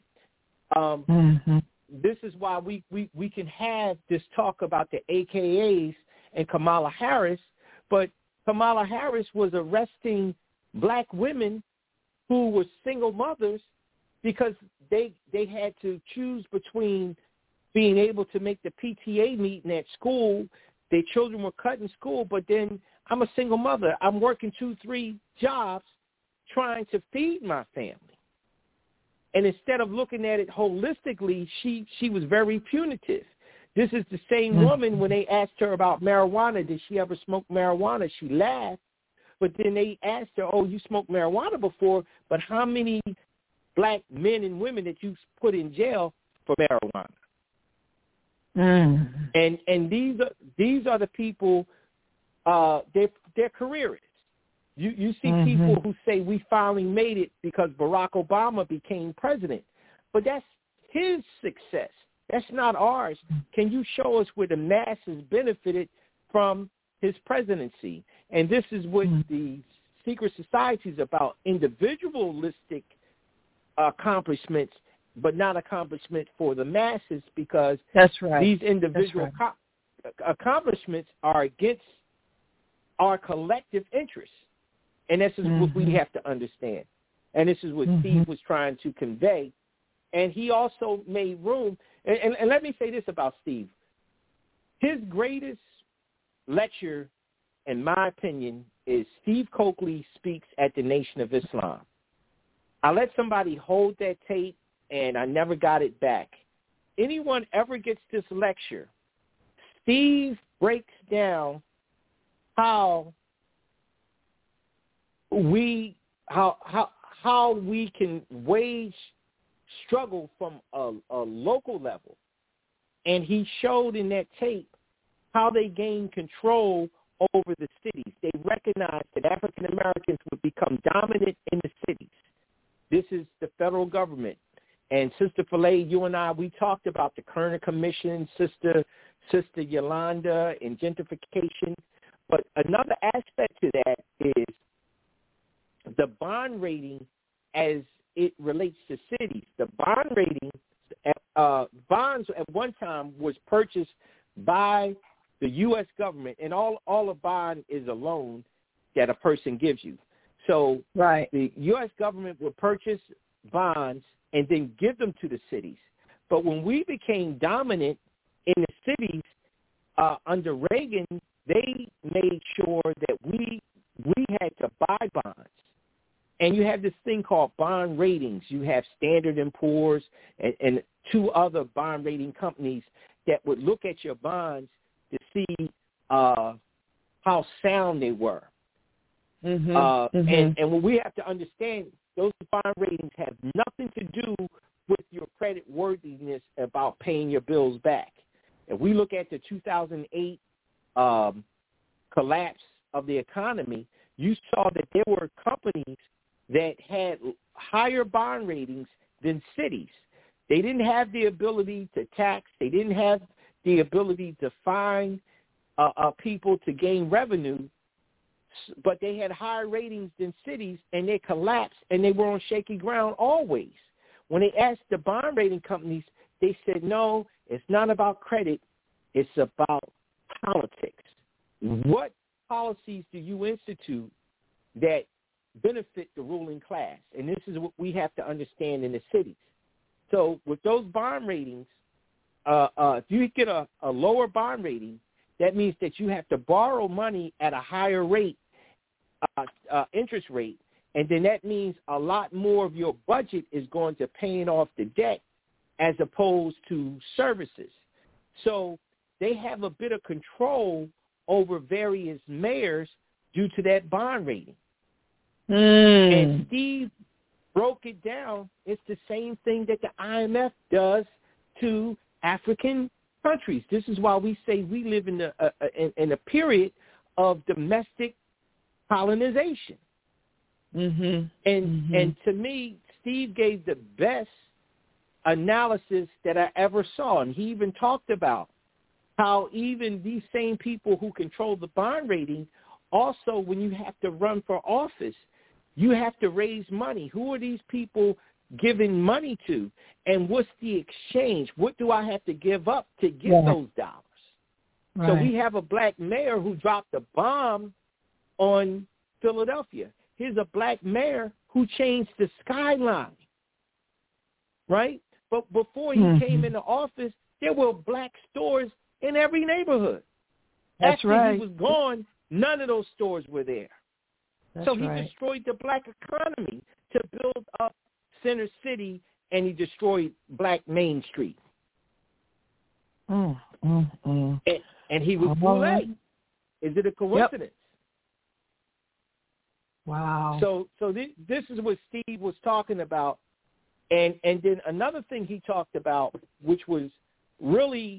This is why we can have this talk about the AKAs and Kamala Harris, but Kamala Harris was arresting black women who were single mothers because they had to choose between being able to make the PTA meeting at school. Their children were cut in school, but then I'm a single mother. I'm working 2-3 jobs trying to feed my family. And instead of looking at it holistically, she was very punitive. This is the same woman, when they asked her about marijuana, did she ever smoke marijuana? She laughed. But then they asked her, oh, you smoked marijuana before, but how many black men and women that you put in jail for marijuana? And these are the people, they're careerists. You see people who say we finally made it because Barack Obama became president. But that's his success. That's not ours. Can you show us where the masses benefited from his presidency? And this is what the secret society is about, individualistic accomplishments, but not accomplishment for the masses, because these individual accomplishments are against our collective interests. And this is what we have to understand. And this is what Steve was trying to convey. And he also made room. And let me say this about Steve. His greatest lecture, in my opinion, is Steve Coakley Speaks at the Nation of Islam. I let somebody hold that tape, and I never got it back. Anyone ever gets this lecture, Steve breaks down how we can wage struggle from a local level. And he showed in that tape how they gained control over the cities. They recognized that African Americans would become dominant in the cities. This is the federal government. And Sister Filet, you and I, we talked about the Kerner Commission, Sister Yolanda, and gentrification. But another aspect to that is the bond rating as it relates to cities. The bond ratings, bonds at one time was purchased by the U.S. government, and all a bond is a loan that a person gives you. So the U.S. government would purchase bonds and then give them to the cities. But when we became dominant in the cities under Reagan, they made sure that we had to buy bonds. And you have this thing called bond ratings. You have Standard & Poor's and two other bond rating companies that would look at your bonds to see how sound they were. And what we have to understand, those bond ratings have nothing to do with your credit worthiness about paying your bills back. If we look at the 2008 collapse of the economy, you saw that there were companies that had higher bond ratings than cities. They didn't have the ability to tax. They didn't have the ability to fine people to gain revenue, but they had higher ratings than cities, and they collapsed, and they were on shaky ground always. When they asked the bond rating companies, they said, no, it's not about credit. It's about politics. What policies do you institute that benefit the ruling class? And this is what we have to understand in the cities. So with those bond ratings, if you get a lower bond rating, that means that you have to borrow money at a higher rate, interest rate, and then that means a lot more of your budget is going to paying off the debt as opposed to services. So they have a bit of control over various mayors due to that bond rating. And Steve broke it down. It's the same thing that the IMF does to African countries. This is why we say we live in a period of domestic colonization. And to me, Steve gave the best analysis that I ever saw. And he even talked about how even these same people who control the bond rating, also when you have to run for office, you have to raise money. Who are these people giving money to? And what's the exchange? What do I have to give up to get those dollars? So we have a black mayor who dropped a bomb on Philadelphia. Here's a black mayor who changed the skyline, right? But before he came into office, there were black stores in every neighborhood. After he was gone, none of those stores were there. So he destroyed the black economy to build up Center City, and he destroyed Black Main Street. And he was Boulay. Is it a coincidence? Wow. So this is what Steve was talking about. And then another thing he talked about, which was really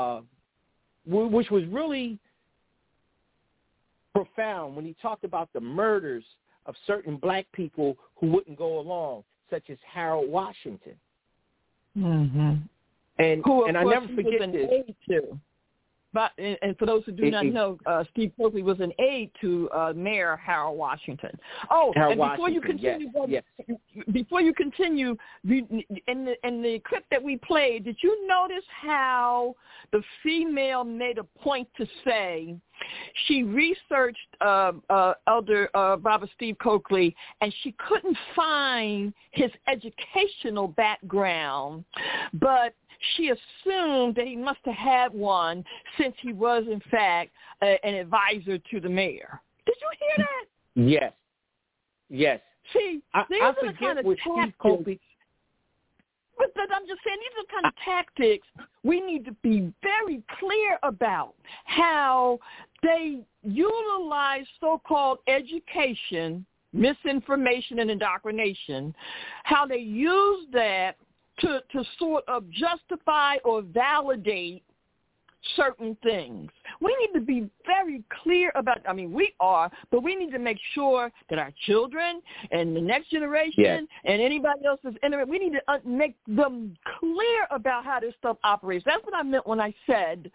profound, when he talked about the murders of certain black people who wouldn't go along, such as Harold Washington. And I never forget this. But and for those who do not know, Steve Coakley was an aide to Mayor Harold Washington. Oh, Harold and before you continue, before you continue, in the clip that we played, did you notice how the female made a point to say she researched Elder Brother Steve Coakley, and she couldn't find his educational background, but she assumed that he must have had one since he was, in fact, an advisor to the mayor. Did you hear that? Yes. See, these are the kind of tactics. But I'm just saying, these are the kind of tactics we need to be very clear about, how they utilize so-called education, misinformation, and indoctrination, how they use that to sort of justify or validate certain things. We need to be very clear about, we are, but we need to make sure that our children and the next generation and anybody else that's in it, we need to make them clear about how this stuff operates. That's what I meant when I said,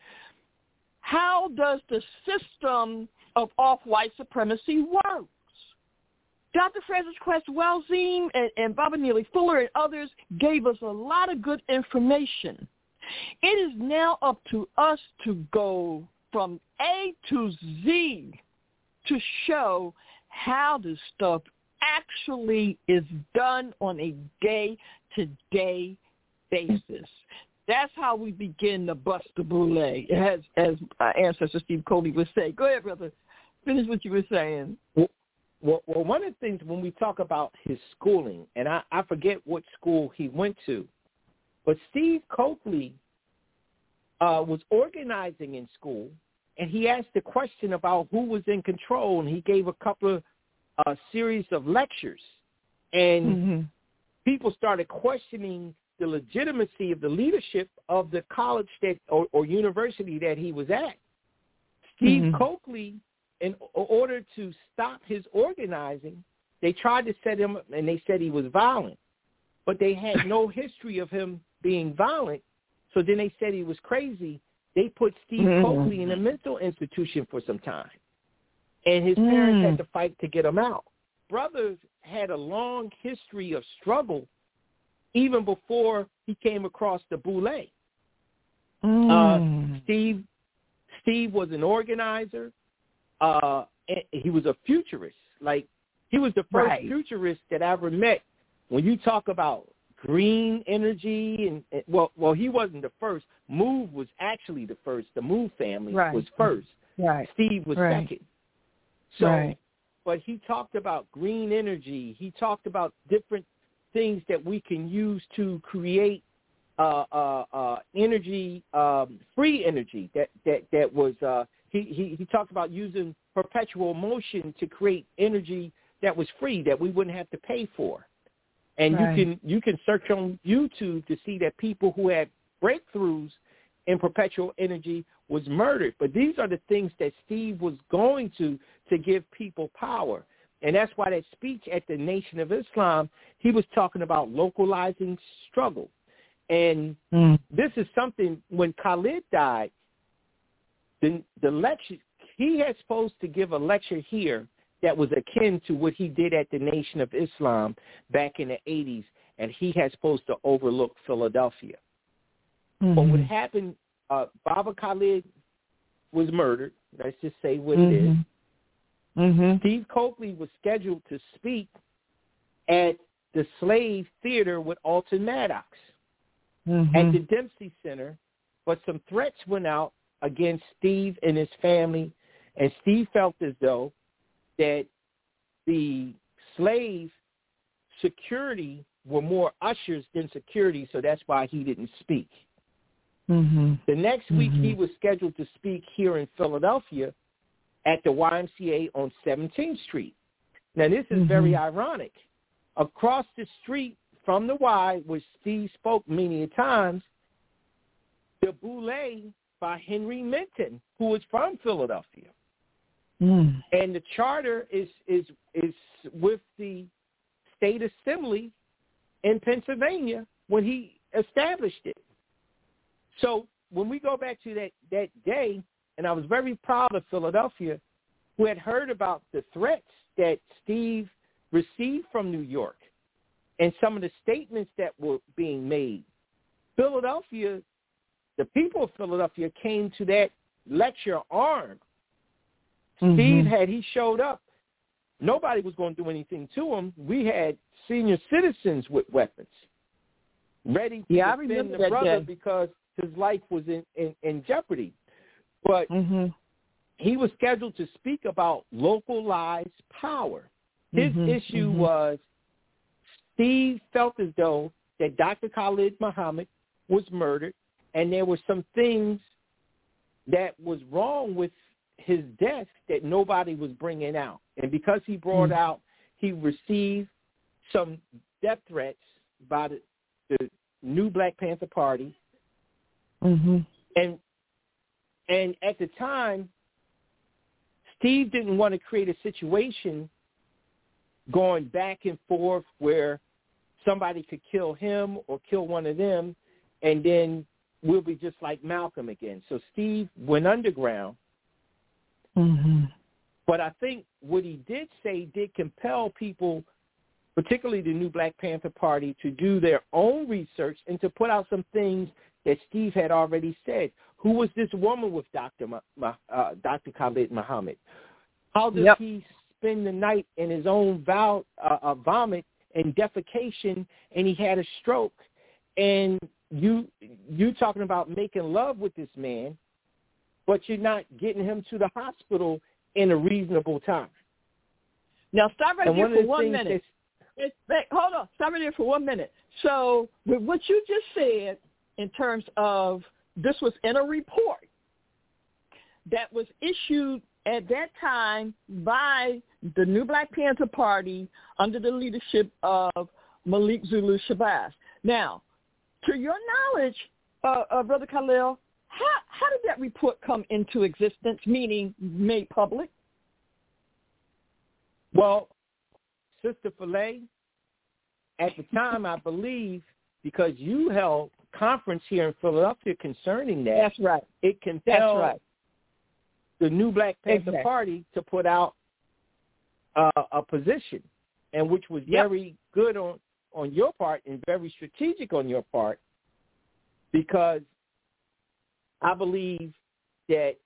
how does the system of off-white supremacy work? Dr. Frances Cress Welsing and Baba Neely Fuller and others gave us a lot of good information. It is now up to us to go from A to Z to show how this stuff actually is done on a day-to-day basis. That's how we begin to bust the boule, as our ancestor Steve Cooley would say. Go ahead, brother. Finish what you were saying. Well, one of the things when we talk about his schooling, and I forget what school he went to, but Steve Coakley was organizing in school, and he asked a question about who was in control, and he gave a couple of series of lectures, and people started questioning the legitimacy of the leadership of the college that or university that he was at. Steve Coakley, in order to stop his organizing, they tried to set him up, and they said he was violent, but they had no history of him being violent. So then they said he was crazy. They put Steve Coakley in a mental institution for some time, and his parents had to fight to get him out. Brothers had a long history of struggle even before he came across the boule. Steve was an organizer. He was a futurist. Like, he was the first futurist that I ever met. When you talk about green energy, and well, he wasn't the first. Move was actually the first. The Move family was first. Steve was second. So, but he talked about green energy. He talked about different things that we can use to create energy, free energy. That was he talked about using perpetual motion to create energy that was free, that we wouldn't have to pay for. And you can search on YouTube to see that people who had breakthroughs in perpetual energy was murdered. But these are the things that Steve was going to give people power. And that's why that speech at the Nation of Islam, he was talking about localizing struggle. And this is something, when Khalid died, the lecture, he had supposed to give a lecture here that was akin to what he did at the Nation of Islam back in the 80s, and he had supposed to overlook Philadelphia. But what happened, Baba Khalid was murdered. Let's just say what it is. Steve Coakley was scheduled to speak at the Slave Theater with Alton Maddox at the Dempsey Center, but some threats went out against Steve and his family, and Steve felt as though that the slave security were more ushers than security, so that's why he didn't speak. The next week he was scheduled to speak here in Philadelphia at the YMCA on 17th Street. Now, this is very ironic. Across the street from the Y, which Steve spoke many times, the boule by Henry Minton, who was from Philadelphia. And the charter is with the State Assembly in Pennsylvania when he established it. So when we go back to that day, and I was very proud of Philadelphia, who had heard about the threats that Steve received from New York and some of the statements that were being made. Philadelphia, the people of Philadelphia came to that lecture armed. Steve, had he showed up, nobody was going to do anything to him. We had senior citizens with weapons ready to defend the brother because his life was in jeopardy. But he was scheduled to speak about localized power. His issue was Steve felt as though that Dr. Khalid Muhammad was murdered, and there were some things that was wrong with his death that nobody was bringing out. And because he brought out, he received some death threats by the new Black Panther Party. And at the time, Steve didn't want to create a situation going back and forth where somebody could kill him or kill one of them, and then we'll be just like Malcolm again. So Steve went underground, But I think what he did say did compel people, particularly the New Black Panther Party, to do their own research and to put out some things that Steve had already said. Who was this woman with Dr. Khalid Muhammad? How does he spend the night in his own vomit and defecation, and he had a stroke? And you talking about making love with this man, but you're not getting him to the hospital in a reasonable time. Now, stop right there for 1 minute. Hold on. Stop right there for 1 minute. So with what you just said in terms of this was in a report that was issued at that time by the New Black Panther Party under the leadership of Malik Zulu Shabazz. Now, to your knowledge, Brother Khalil, how did that report come into existence, meaning made public? Well, Sister Filet, at the time, I believe, because you held conference here in Philadelphia concerning that. That's right. It compelled the New Black Panther Party to put out a position, and which was very good on your part and very strategic on your part, because I believe that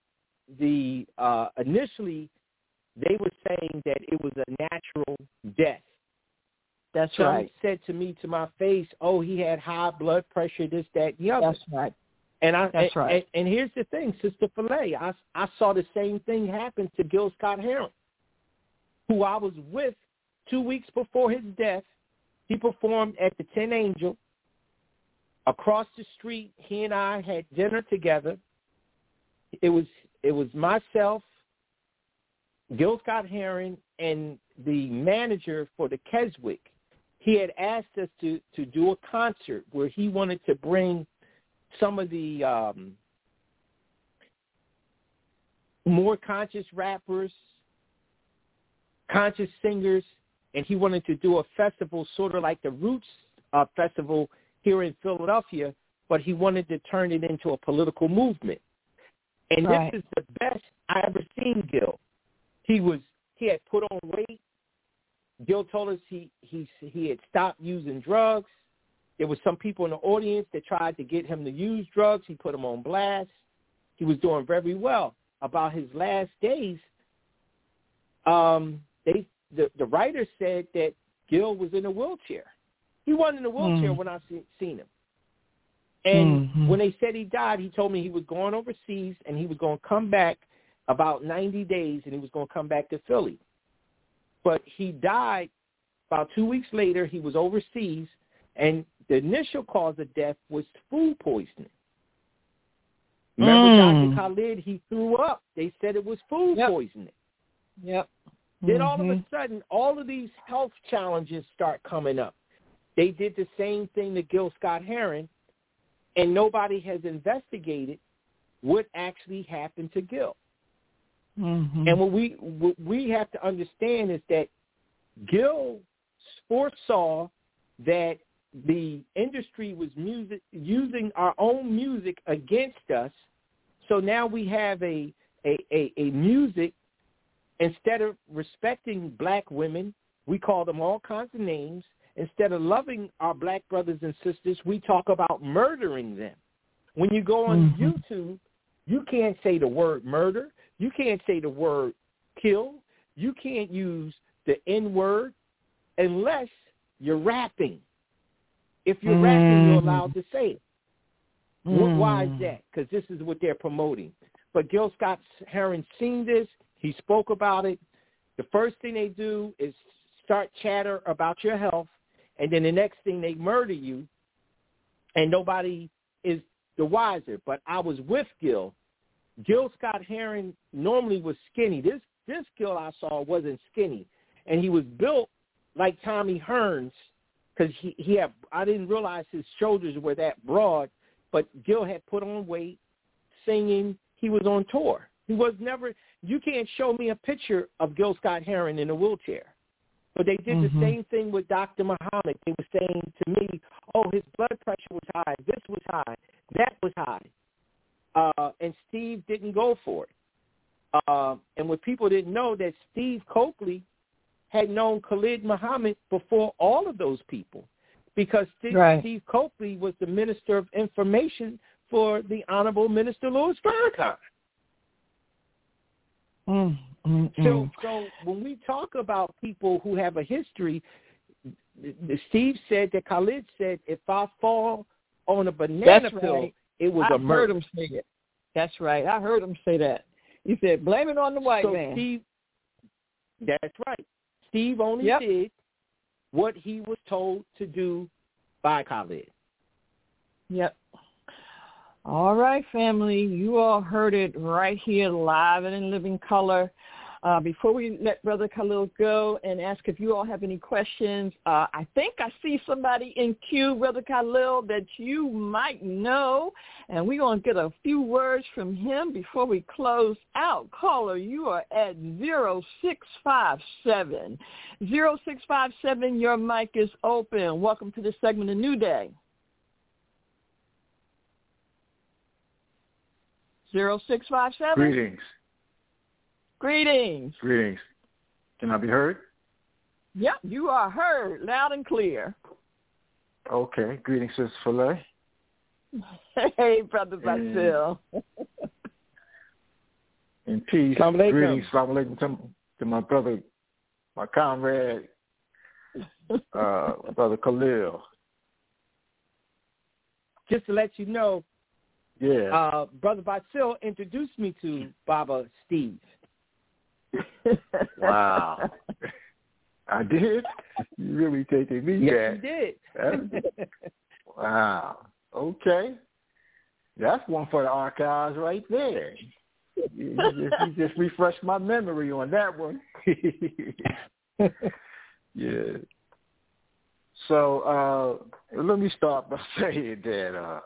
initially they were saying that it was a natural death. That's Some right. said to me to my face, "Oh, he had high blood pressure, this, that, and the other." That's right. That's right. And here's the thing, Sister Filet, I saw the same thing happen to Gil Scott-Heron, who I was with 2 weeks before his death. He performed at the Tin Angel. Across the street, he and I had dinner together. It was myself, Gil Scott-Heron, and the manager for the Keswick. He had asked us to do a concert where he wanted to bring some of the more conscious rappers, conscious singers, and he wanted to do a festival sort of like the Roots Festival here in Philadelphia, but he wanted to turn it into a political movement. And this is the best I ever seen Gil. He had put on weight. Gil told us he had stopped using drugs. There were some people in the audience that tried to get him to use drugs. He put them on blast. He was doing very well. About his last days, the writer said that Gil was in a wheelchair. He wasn't in a wheelchair when I seen him. And when they said he died, he told me he was going overseas and he was going to come back about 90 days and he was going to come back to Philly. But he died about 2 weeks later. He was overseas, and the initial cause of death was food poisoning. Remember Dr. Khalid, he threw up. They said it was food poisoning. Yep. Then all of a sudden, all of these health challenges start coming up. They did the same thing to Gil Scott-Heron, and nobody has investigated what actually happened to Gil. And what we have to understand is that Gil foresaw that the industry was using our own music against us. So now we have a music, instead of respecting black women, we call them all kinds of names. Instead of loving our black brothers and sisters, we talk about murdering them. When you go on YouTube, you can't say the word murder. You can't say the word kill. You can't use the N-word unless you're rapping. If you're rapping, you're allowed to say it. Why is that? Because this is what they're promoting. But Gil Scott-Heron seen this. He spoke about it. The first thing they do is start chatter about your health, and then the next thing they murder you, and nobody is the wiser. But I was with Gil. Gil Scott-Heron normally was skinny. This Gil I saw wasn't skinny, and he was built like Tommy Hearns, because he had. I didn't realize his shoulders were that broad, but Gil had put on weight, singing. He was on tour. He was never. You can't show me a picture of Gil Scott-Heron in a wheelchair. But they did the same thing with Dr. Muhammad. They were saying to me, "Oh, his blood pressure was high. This was high. That was high." And Steve didn't go for it. And what people didn't know, that Steve Coakley had known Khalid Muhammad before all of those people, because Steve Coakley was the Minister of Information for the Honorable Minister Louis Farrakhan. So when we talk about people who have a history, Steve said that Khalid said, if I fall on a banana peel, it was a murder. I heard him say it. That's right. I heard him say that. He said, blame it on the white man. Steve, that's right. Steve only did what he was told to do by Khalid. Yep. All right, family. You all heard it right here live and in living color. Before we let Brother Khalil go and ask if you all have any questions, I think I see somebody in queue, Brother Khalil, that you might know, and we're going to get a few words from him before we close out. Caller, you are at 0657. 0657, your mic is open. Welcome to this segment of New Day. 0657. Greetings. Can I be heard? Yep, you are heard loud and clear. Okay. Greetings, Sister Filet. Hey, Brother Basil. In peace. Greetings. Assalamu alaikum to my brother, my comrade, Brother Khalil. Just to let you know, Brother Basil introduced me to Baba Steve. Wow. I did? You really taking me back. Yes, you did. Wow. Okay. That's one for the archives right there. You just refreshed my memory on that one. Yeah. So let me start by saying that,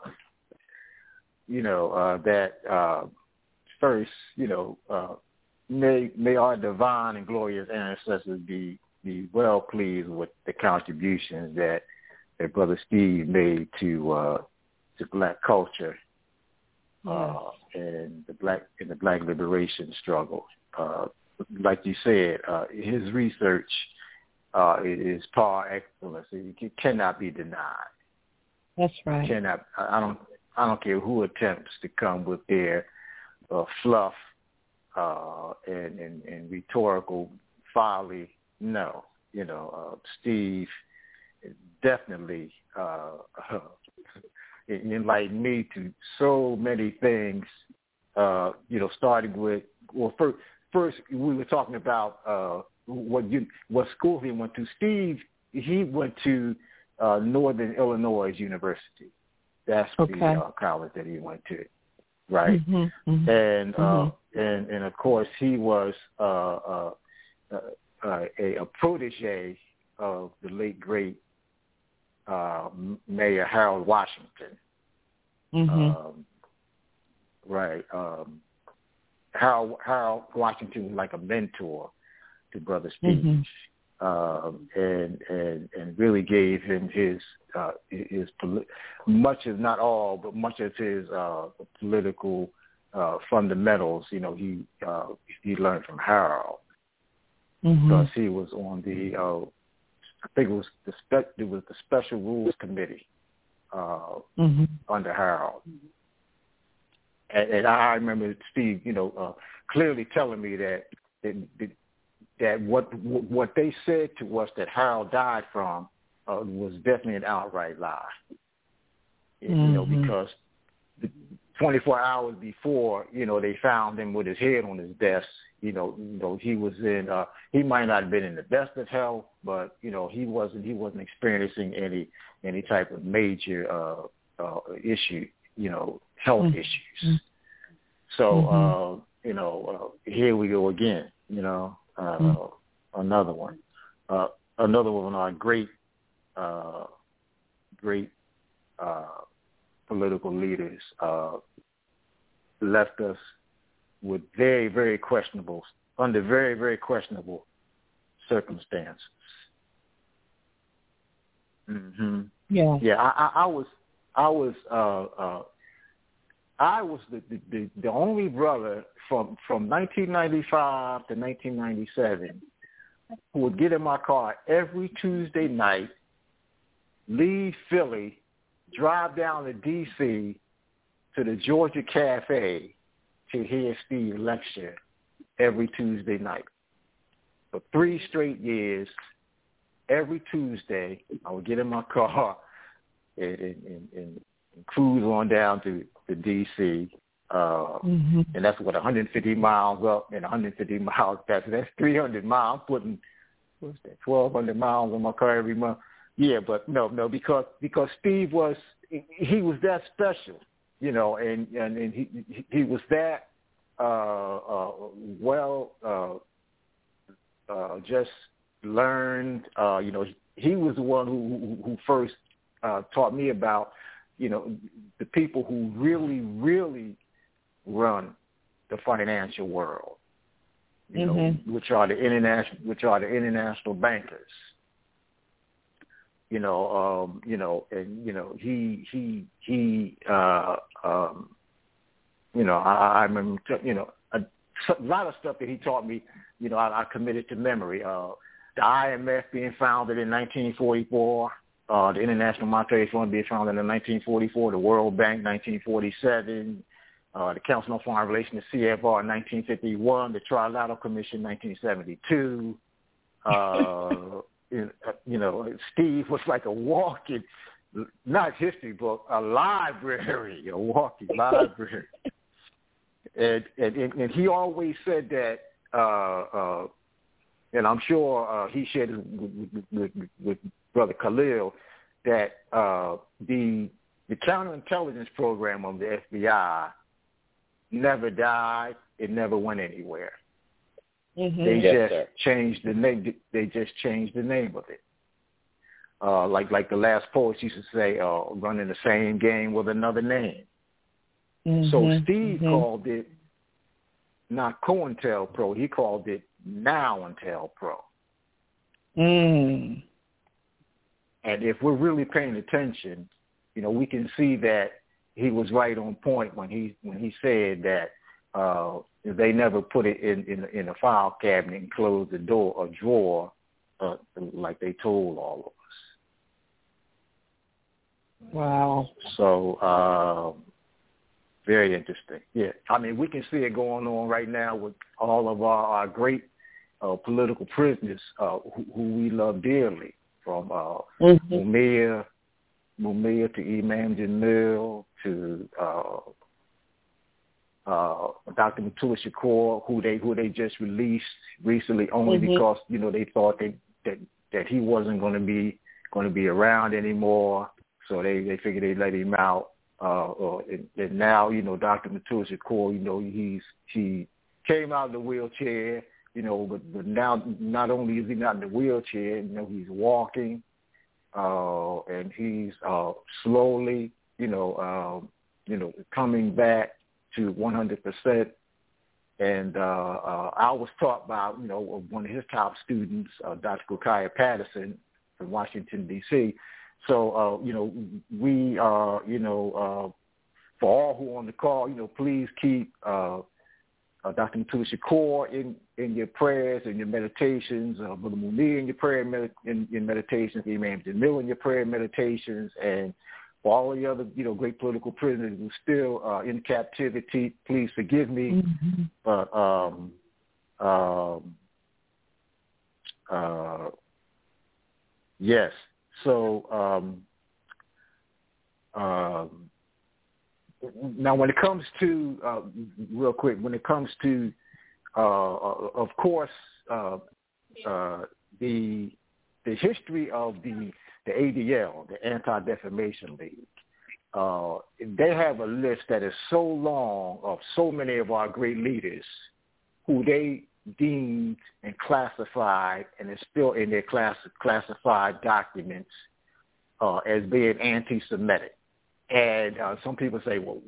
that first, may our divine and glorious ancestors be well pleased with the contributions that Brother Steve made to black culture and the black liberation struggle. Like you said, his research is par excellence. It cannot be denied. That's right. Cannot. I don't care who attempts to come with their fluff and rhetorical folly. No, Steve definitely enlightened me to so many things. Starting with first we were talking about what school he went to. Steve, he went to Northern Illinois University. That's the college that he went to, right? And of course he was a protege of the late great Mayor Harold Washington. Harold Washington was like a mentor to Brother Steve, and really gave him his much, if not all, but much of his political fundamentals. He learned from Harold because he was on the I think it was the Special Rules Committee under Harold. And I remember Steve, clearly telling me that what they said to us that Harold died from was definitely an outright lie. Because 24 hours before, they found him with his head on his desk. He was in. He might not have been in the best of health, but he wasn't experiencing any type of major issue. Health issues. So here we go again. Another one. Another one of our great political leaders left us with very, very questionable circumstances. Yeah. Yeah. I was the only brother from 1995 to 1997 who would get in my car every Tuesday night, leave Philly, drive down to D.C. to the Georgia Cafe to hear Steve lecture every Tuesday night. For 3 straight years, every Tuesday, I would get in my car and cruise on down to D.C., and that's 150 miles up and 150 miles back. So that's 300 miles. I'm putting, what's that, 1,200 miles on my car every month. Yeah, but no, because Steve was that special, you know, and he was that just learned. You know, he was the one who first taught me about, you know, the people who really run the financial world, you know, which are the international bankers. You know, and you know, he you know, I remember, you know, a lot of stuff that he taught me, you know, I committed to memory. The IMF being founded in 1944, the International Monetary Fund being founded in 1944, the World Bank 1947, the Council on Foreign Relations, the CFR in 1951, the Trilateral Commission 1972. You know, Steve was like a walking, not history book, a library, a walking library. And he always said that, and I'm sure he shared it with Brother Khalil, that the counterintelligence program of the FBI never died. It never went anywhere. They just changed the name. They just changed the name of it. Like the last poets used to say, running the same game with another name. So Steve called it not COINTELPRO. He called it NowIntelPro. And if we're really paying attention, you know, we can see that he was right on point when he said that they never put it in a file cabinet and closed the door or drawer like they told all of us. Wow. So very interesting. Yeah, I mean, we can see it going on right now with all of our great political prisoners who we love dearly, from Mumia to Imam Jamil to Dr. Mutulu Shakur, who they just released recently, only because, you know, they thought that he wasn't going to be around anymore, so they figured they'd let him out. And now, you know, Dr. Mutulu Shakur, you know, he came out of the wheelchair, you know, but now not only is he not in the wheelchair, you know, he's walking, and he's slowly, you know, coming back to 100%. And I was taught by, you know, one of his top students, Dr. Kukaya Patterson from Washington, D.C. So, you know, we are, you know, for all who are on the call, you know, please keep Dr. Mutulu Shakur in your prayers and your meditations, Brother Munir in your prayer in meditations, Imam Jamil in your prayer and meditations, and for all the other, you know, great political prisoners who are still in captivity, please forgive me. But yes. So now, when it comes to real quick, when it comes to, of course, the history of the ADL, the Anti-Defamation League, they have a list that is so long of so many of our great leaders who they deemed and classified, and is still in their classified documents as being anti-Semitic. And some people say, well,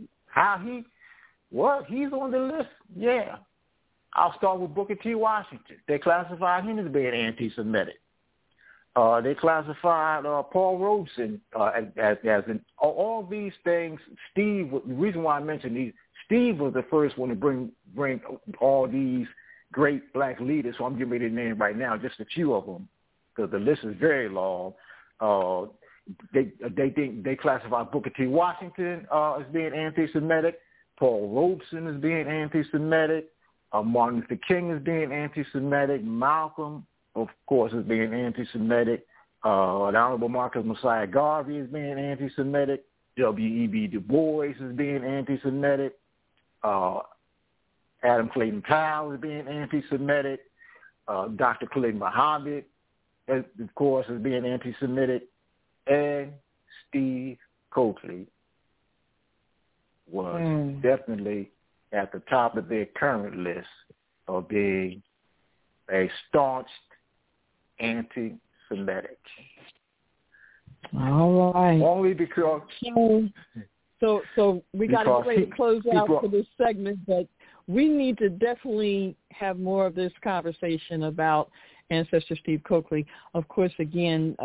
he's on the list? Yeah. I'll start with Booker T. Washington. They classified him as being anti-Semitic. They classified Paul Robeson as in all these things. Steve, the reason why I mentioned these, Steve was the first one to bring all these great black leaders. So I'm giving you the name right now, just a few of them, because the list is very long. They classify Booker T. Washington as being anti-Semitic. Paul Robeson as being anti-Semitic. Martin Luther King as being anti-Semitic. Malcolm, of course, as being anti-Semitic. The Honorable Marcus Messiah Garvey as being anti-Semitic. W.E.B. Du Bois as being anti-Semitic. Adam Clayton Powell as being anti-Semitic. Dr. Khalid Muhammad, of course, as being anti-Semitic. And Steve Coakley was definitely at the top of their current list of being a staunch anti-Semitic. All right. Only because... So we got to get ready to close out for this segment, but we need to definitely have more of this conversation about Ancestor Steve Coakley. Of course, again,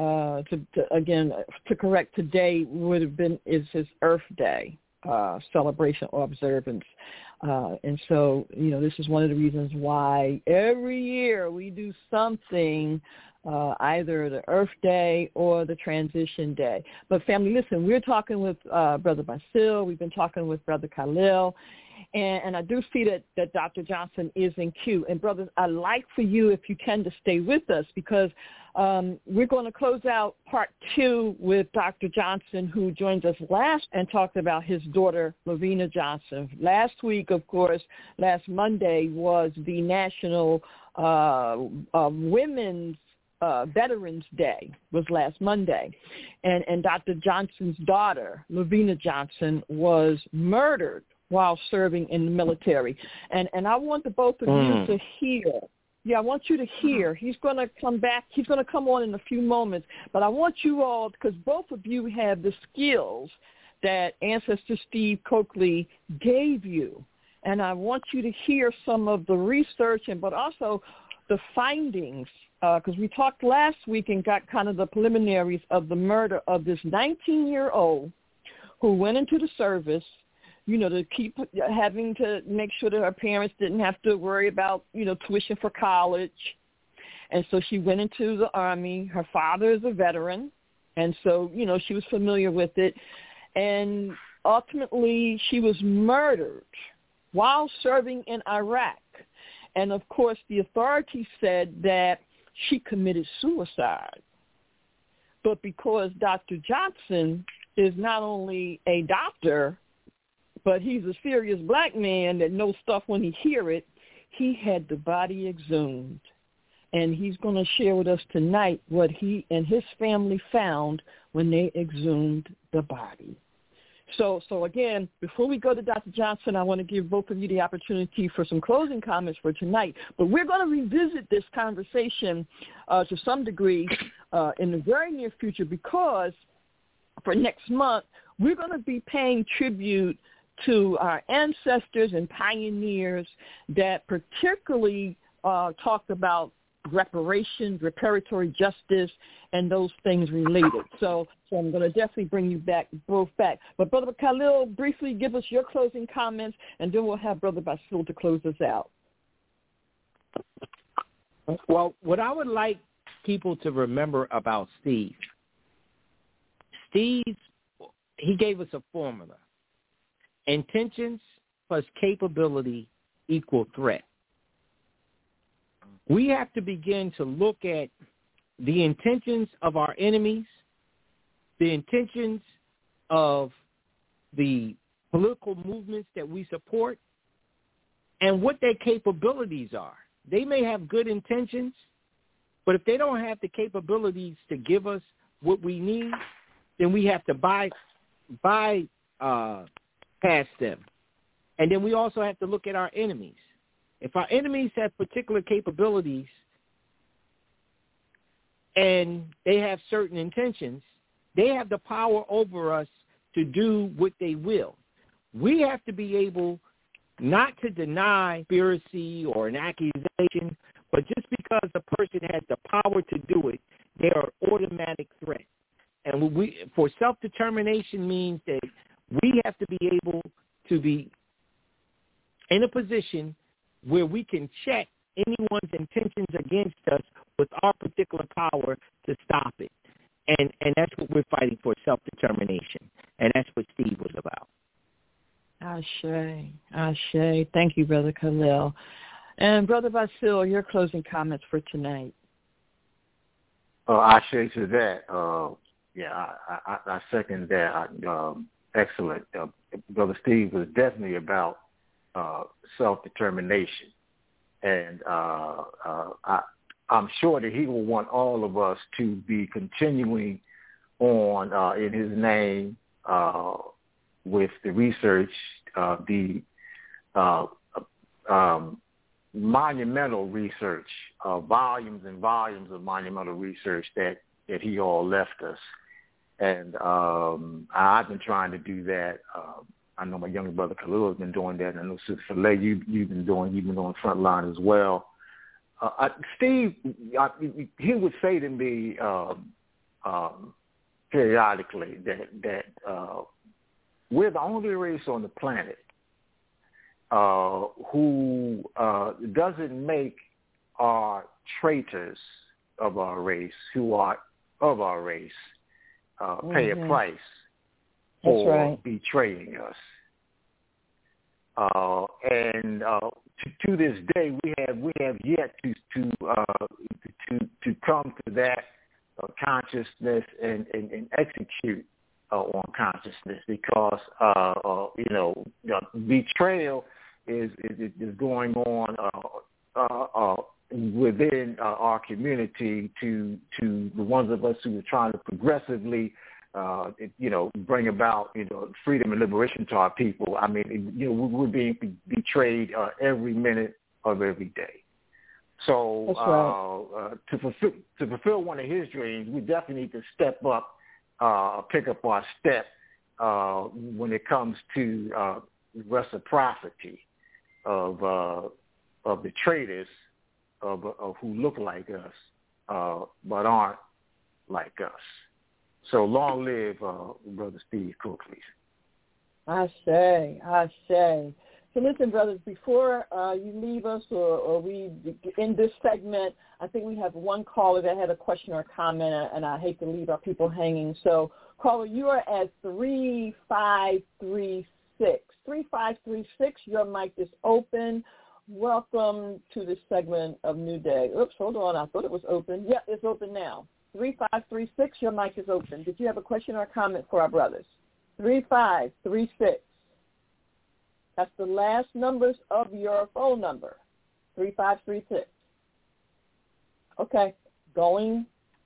to correct, today is his Earth Day celebration or observance. And so, this is one of the reasons why every year we do something, either the Earth Day or the Transition Day. But family, listen, we're talking with Brother Basil. We've been talking with Brother Khalil. And I do see that Dr. Johnson is in queue. And, brothers, I'd like for you, if you can, to stay with us because we're going to close out part 2 with Dr. Johnson, who joined us last and talked about his daughter, Lavina Johnson. Last week, of course, last Monday was the National Women's Veterans Day was last Monday. And Dr. Johnson's daughter, Lavina Johnson, was murdered while serving in the military. And I want the both of you to hear. Yeah, I want you to hear. He's going to come back. He's going to come on in a few moments. But I want you all, because both of you have the skills that Ancestor Steve Coakley gave you. And I want you to hear some of the research, but also the findings, because we talked last week and got kind of the preliminaries of the murder of this 19-year-old who went into the service, to keep having to make sure that her parents didn't have to worry about, tuition for college. And so she went into the Army. Her father is a veteran. And so, she was familiar with it. And ultimately, she was murdered while serving in Iraq. And, of course, the authorities said that she committed suicide. But because Dr. Johnson is not only a doctor, but he's a serious black man that knows stuff when he hear it, he had the body exhumed. And he's going to share with us tonight what he and his family found when they exhumed the body. So again, before we go to Dr. Johnson, I want to give both of you the opportunity for some closing comments for tonight. But we're going to revisit this conversation to some degree in the very near future, because for next month, we're going to be paying tribute to our ancestors and pioneers that particularly talked about reparations, reparatory justice, and those things related. So I'm going to definitely bring you both back. But Brother Khalil, briefly give us your closing comments, and then we'll have Brother Basil to close us out. Well, what I would like people to remember about Steve, he gave us a formula. Intentions plus capability equal threat. We have to begin to look at the intentions of our enemies, the intentions of the political movements that we support, and what their capabilities are. They may have good intentions, but if they don't have the capabilities to give us what we need, then we have to bypass them. And then we also have to look at our enemies. If our enemies have particular capabilities and they have certain intentions, they have the power over us to do what they will. We have to be able not to deny conspiracy or an accusation, but just because the person has the power to do it They are automatic threats. And for self-determination means that we have to be able to be in a position where we can check anyone's intentions against us with our particular power to stop it. And that's what we're fighting for, self-determination. And that's what Steve was about. Ashe. Thank you, Brother Khalil. And Brother Basil, your closing comments for tonight. Ashe to that. I second that. Excellent. Brother Steve was definitely about self-determination. And I'm sure that he will want all of us to be continuing on in his name with the research, the monumental research, volumes and volumes of monumental research that he all left us. And I've been trying to do that. I know my younger brother Khalil has been doing that. And I know Sister Filet, you've been on the front line as well. Steve, he would say to me periodically that we're the only race on the planet who doesn't make our traitors of our race, who are of our race, pay a price for betraying us. And to this day, we have yet to come to that consciousness and execute on consciousness, because betrayal is going on within our community to the ones of us who are trying to progressively bring about freedom and liberation to our people. I mean, we're being betrayed every minute of every day. So to fulfill one of his dreams, we definitely need to step up, pick up our step when it comes to reciprocity of the traitors of who look like us but aren't like us. So long live Brother Steve Coakley. Ashe. So listen, brothers, before you leave us or we end this segment, I think we have one caller that had a question or a comment, and I hate to leave our people hanging. So, caller, you are at 3536. 3536, your mic is open. Welcome to this segment of New Day. Oops, hold on. I thought it was open. Yep, it's open now. 3536, your mic is open. Did you have a question or a comment for our brothers? 3536. That's the last numbers of your phone number, 3536. Okay, gone.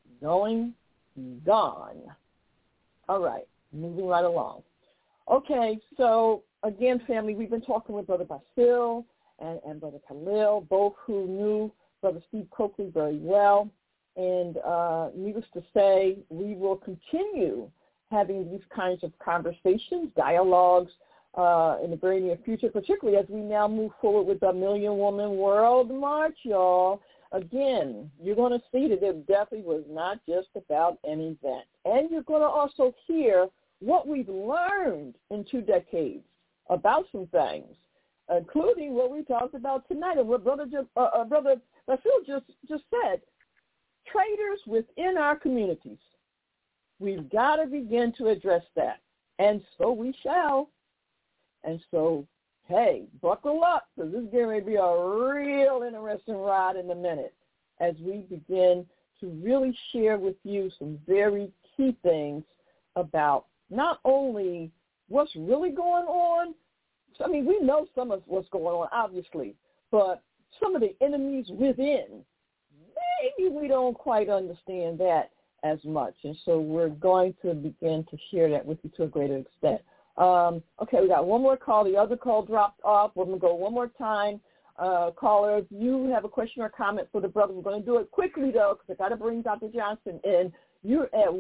All right, moving right along. Okay, so again, family, we've been talking with Brother Basil and Brother Khalil, both who knew Brother Steve Coakley very well. And needless to say, we will continue having these kinds of conversations, dialogues in the very near future, particularly as we now move forward with the Million Woman World March, y'all. Again, you're going to see that it definitely was not just about an event. And you're going to also hear what we've learned in 2 decades about some things, including what we talked about tonight and what Brother Basil just said. Traitors within our communities. We've got to begin to address that. And so we shall. And so, hey, buckle up, because this is going to be a real interesting ride in a minute as we begin to really share with you some very key things about not only what's really going on. I mean, we know some of what's going on, obviously, but some of the enemies within, maybe we don't quite understand that as much. And so we're going to begin to share that with you to a greater extent. Okay, we got one more call. The other call dropped off. We're going to go one more time. Caller, if you have a question or comment for the brother, we're going to do it quickly, though, because I got to bring Dr. Johnson in. You're at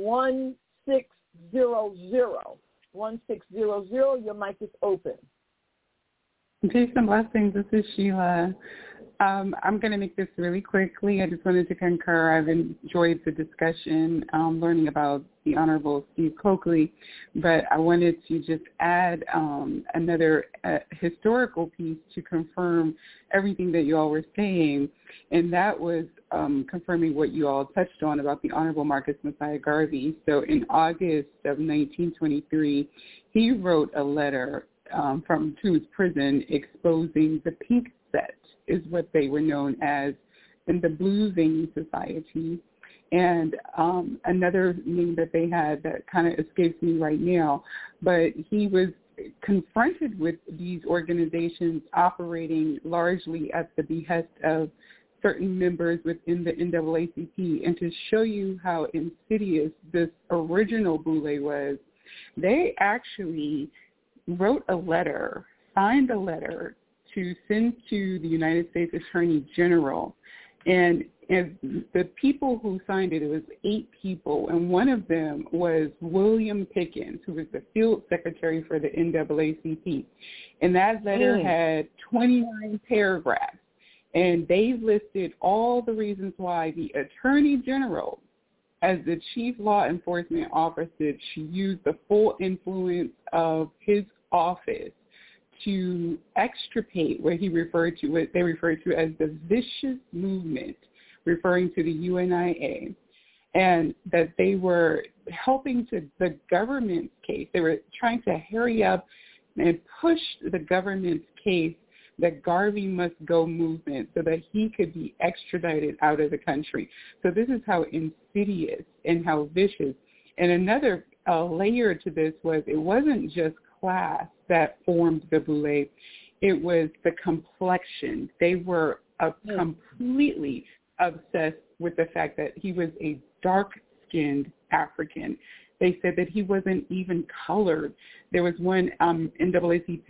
1600. 1600. Your mic is open. Peace and blessings. This is Sheila. I'm going to make this really quickly. I just wanted to concur. I've enjoyed the discussion, learning about the Honorable Steve Coakley, but I wanted to just add another historical piece to confirm everything that you all were saying, and that was confirming what you all touched on about the Honorable Marcus Messiah Garvey. So in August of 1923, he wrote a letter to his prison exposing the Pink Set, is what they were known as in the Blue Vein Society. And another name that they had that kind of escapes me right now, but he was confronted with these organizations operating largely at the behest of certain members within the NAACP. And to show you how insidious this original Boule was, they actually wrote a letter, signed a letter to send to the United States Attorney General. And the people who signed it, it was 8 people, and one of them was William Pickens, who was the field secretary for the NAACP. And that letter had 29 paragraphs, and they listed all the reasons why the Attorney General, as the chief law enforcement officer, should use the full influence of his office to extirpate what they referred to as the vicious movement, referring to the UNIA, and that they were helping to the government's case. They were trying to hurry up and push the government's case, that Garvey must go movement, so that he could be extradited out of the country. So this is how insidious and how vicious. And another layer to this was, it wasn't just class that formed the Boule, it was the complexion. They were completely obsessed with the fact that he was a dark-skinned African. They said that he wasn't even colored. There was one NAACP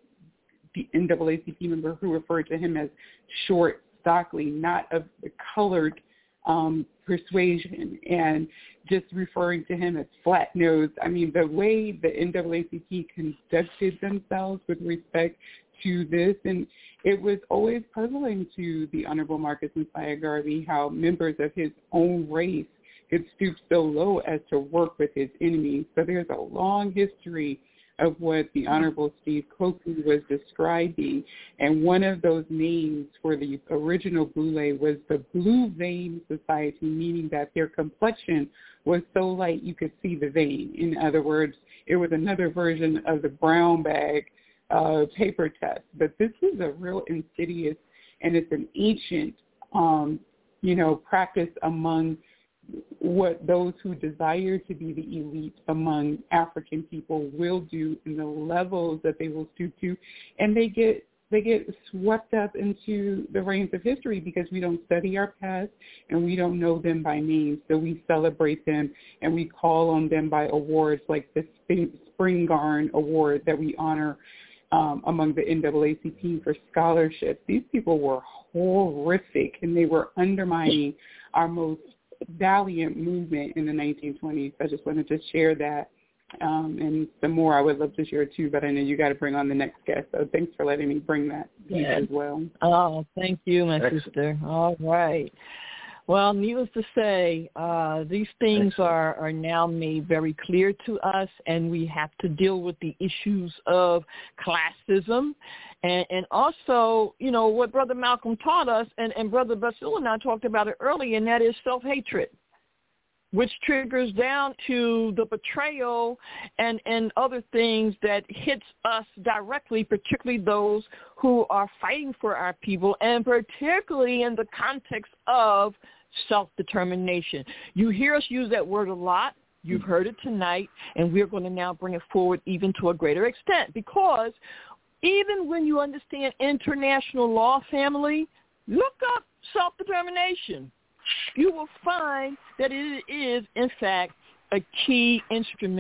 member who referred to him as short, stockly, not of the colored persuasion, and just referring to him as flat-nosed. I mean, the way the NAACP conducted themselves with respect to this, and it was always puzzling to the Honorable Marcus Messiah Garvey how members of his own race could stoop so low as to work with his enemies. So there's a long history of what the Honorable Steve Coakley was describing. And one of those names for the original Boule was the Blue Vein Society, meaning that their complexion was so light you could see the vein. In other words, it was another version of the brown bag paper test. But this is a real insidious, and it's an ancient, practice among what those who desire to be the elite among African people will do, in the levels that they will stoop to, and they get swept up into the reins of history because we don't study our past and we don't know them by name. So we celebrate them and we call on them by awards like the Spingarn Award that we honor among the NAACP for scholarship. These people were horrific, and they were undermining our most valiant movement in the 1920s. I just wanted to share that, and some more I would love to share too, but I know you got to bring on the next guest, so thanks for letting me bring that piece as well. Oh, thank you, my sister. All right. Well, needless to say, these things are now made very clear to us, and we have to deal with the issues of classism and also, what Brother Malcolm taught us, and Brother Basil and I talked about it earlier, and that is self-hatred, which triggers down to the betrayal and other things that hits us directly, particularly those who are fighting for our people, and particularly in the context of self-determination. You hear us use that word a lot. You've heard it tonight, and we're going to now bring it forward even to a greater extent, because even when you understand international law, family, look up self-determination. You will find that it is, in fact, a key instrument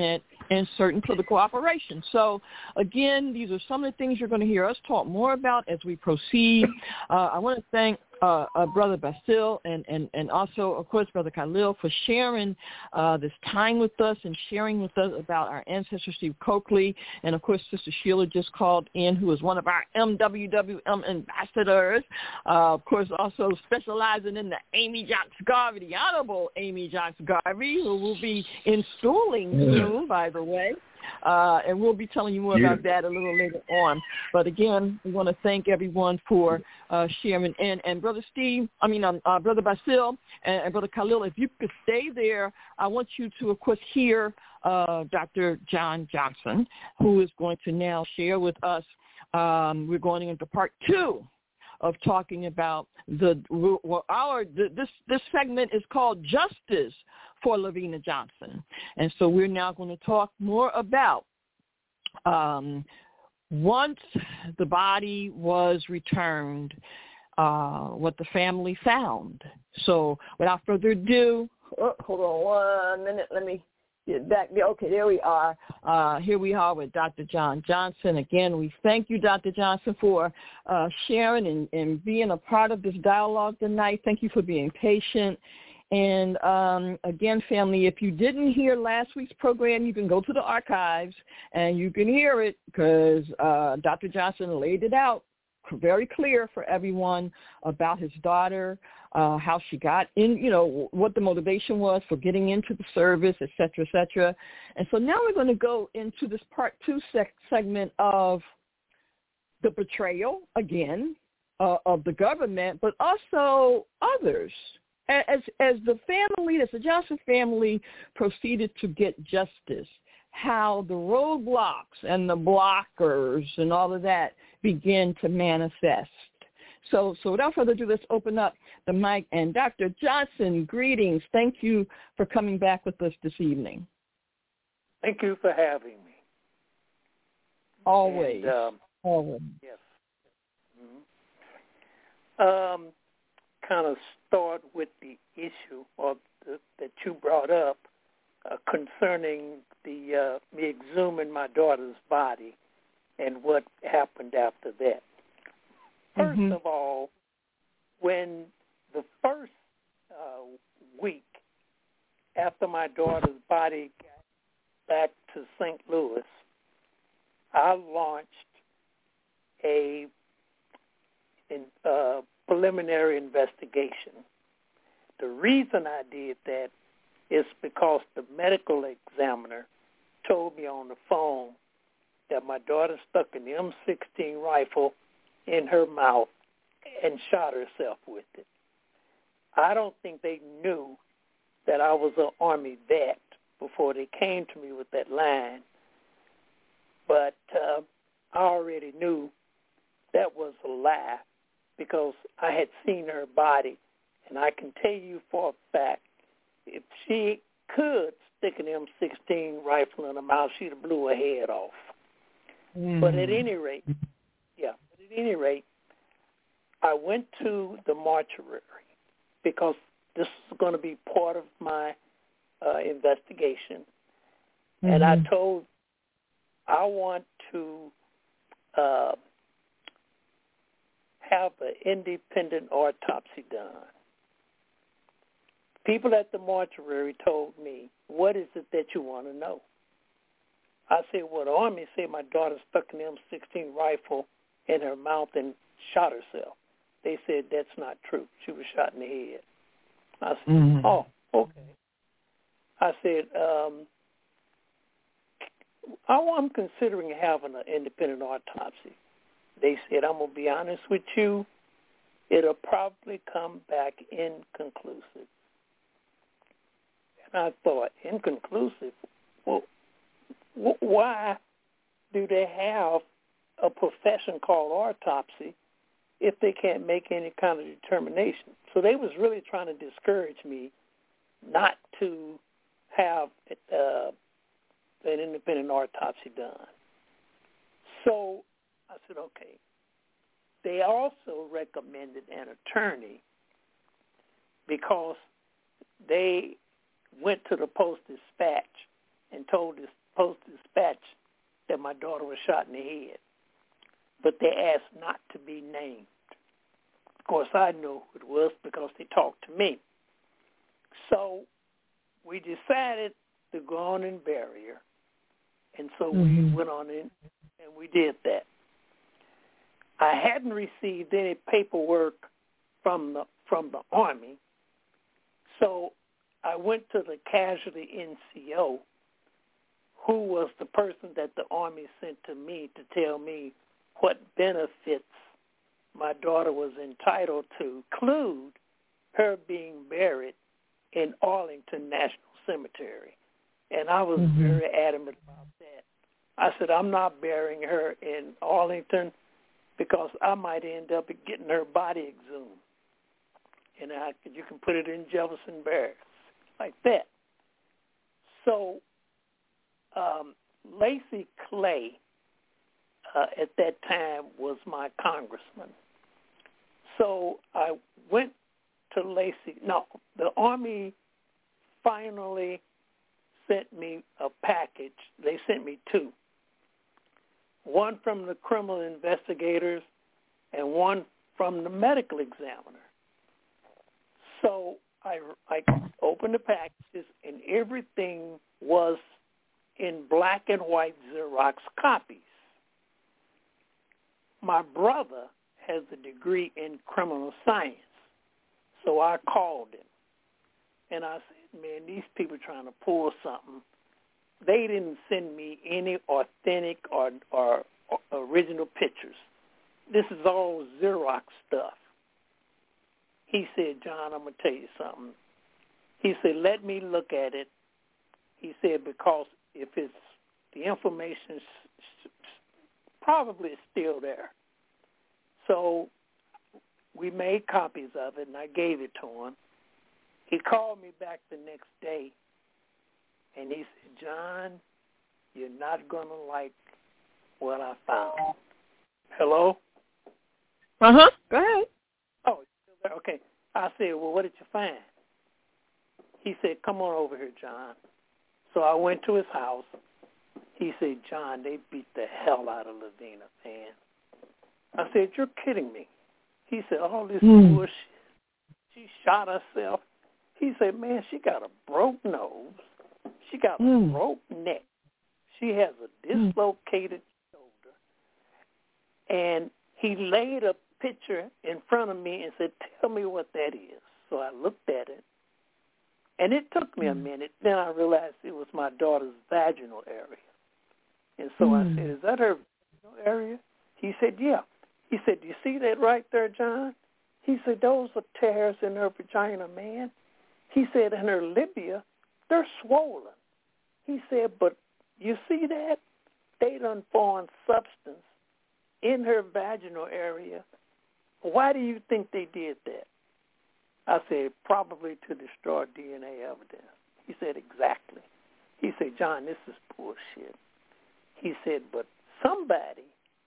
in certain political operations. So, again, these are some of the things you're going to hear us talk more about as we proceed. I want to thank Brother Basil and also, of course, Brother Khalil for sharing this time with us and sharing with us about our ancestor, Steve Coakley. And, of course, Sister Sheila just called in, who is one of our MWWM ambassadors, of course, also specializing in the Amy Jocks Garvey, the Honorable Amy Jocks Garvey, who will be installing soon, by the way. And we'll be telling you more about that a little later on. But again, we want to thank everyone for sharing. And Brother Brother Basil and Brother Khalil, if you could stay there, I want you to, of course, hear Dr. John Johnson, who is going to now share with us. We're going into part 2 of talking about this segment is called Justice for Lavina Johnson. And so we're now going to talk more about once the body was returned, what the family found. So without further ado, hold on 1 minute, let me get back there. Okay, there we are. Here we are with Dr. John Johnson. Again, we thank you, Dr. Johnson, for sharing and being a part of this dialogue tonight. Thank you for being patient. And again, family, if you didn't hear last week's program, you can go to the archives and you can hear it because Dr. Johnson laid it out very clear for everyone about his daughter, how she got in, what the motivation was for getting into the service, et cetera, et cetera. And so now we're going to go into this part 2 segment of the betrayal, again, of the government, but also others. As the family, as the Johnson family proceeded to get justice, how the roadblocks and the blockers and all of that begin to manifest. So without further ado, let's open up the mic. And Dr. Johnson, greetings. Thank you for coming back with us this evening. Thank you for having me. Always. Always. Yes. Mm-hmm. Kind of start with the issue that you brought up concerning me exhuming my daughter's body and what happened after that. First of all, when the first week after my daughter's body got back to St. Louis, I launched a preliminary investigation. The reason I did that is because the medical examiner told me on the phone that my daughter stuck an M16 rifle in her mouth and shot herself with it. I don't think they knew that I was an Army vet before they came to me with that line, but I already knew that was a lie because I had seen her body, and I can tell you for a fact, if she could stick an M16 rifle in her mouth, she'd have blew her head off. But at any rate, I went to the mortuary because this is going to be part of my investigation. And I told, I want to have an independent autopsy done. People at the mortuary told me, what is it that you want to know? I said, well, the Army said my daughter stuck an M16 rifle in her mouth and shot herself. They said that's not true. She was shot in the head. I said, oh, okay. I said, I'm considering having an independent autopsy. They said, I'm going to be honest with you, it'll probably come back inconclusive. And I thought, inconclusive? Well, why do they have a profession called autopsy if they can't make any kind of determination? So they was really trying to discourage me not to have an independent autopsy done. So I said, okay. They also recommended an attorney because they went to the Post-Dispatch and told Post-Dispatch that my daughter was shot in the head, but they asked not to be named. Of course, I knew who it was because they talked to me. So we decided to go on and bury her, and so we went on in and we did that. I hadn't received any paperwork from the Army, so I went to the casualty NCO, who was the person that the Army sent to me to tell me what benefits my daughter was entitled to, include her being buried in Arlington National Cemetery. And I was very adamant about that. I said, I'm not burying her in Arlington because I might end up getting her body exhumed. And you can put it in Jefferson Barracks, like that. So Lacy Clay, at that time, was my congressman. So I went to Lacy. No, the Army finally sent me a package. They sent me two. One from the criminal investigators and one from the medical examiner. So I opened the packages, and everything was in black and white Xerox copies. My brother has a degree in criminal science, so I called him. And I said, man, these people are trying to pull something. They didn't send me any authentic or original pictures. This is all Xerox stuff. He said, John, I'm going to tell you something. He said, let me look at it. He said, because if it's the information probably is still there. So we made copies of it, and I gave it to him. He called me back the next day, and he said, John, you're not going to like what I found. Hello? Go ahead. Oh, okay. I said, well, what did you find? He said, come on over here, John. So I went to his house. He said, John, they beat the hell out of Lavina, man. I said, you're kidding me. He said, all this bullshit. She shot herself. He said, man, she got a broke nose. She got a broke neck. She has a dislocated shoulder. And he laid a picture in front of me and said, tell me what that is. So I looked at it. And it took me a minute. Then I realized it was my daughter's vaginal area. And so I said, is that her vaginal area? He said, yeah. He said, do you see that right there, John? He said, those are tears in her vagina, man. He said, in her labia, they're swollen. He said, but you see that? They done formed substance in her vaginal area. Why do you think they did that? I said, probably to destroy DNA evidence. He said, exactly. He said, John, this is bullshit. He said, but somebody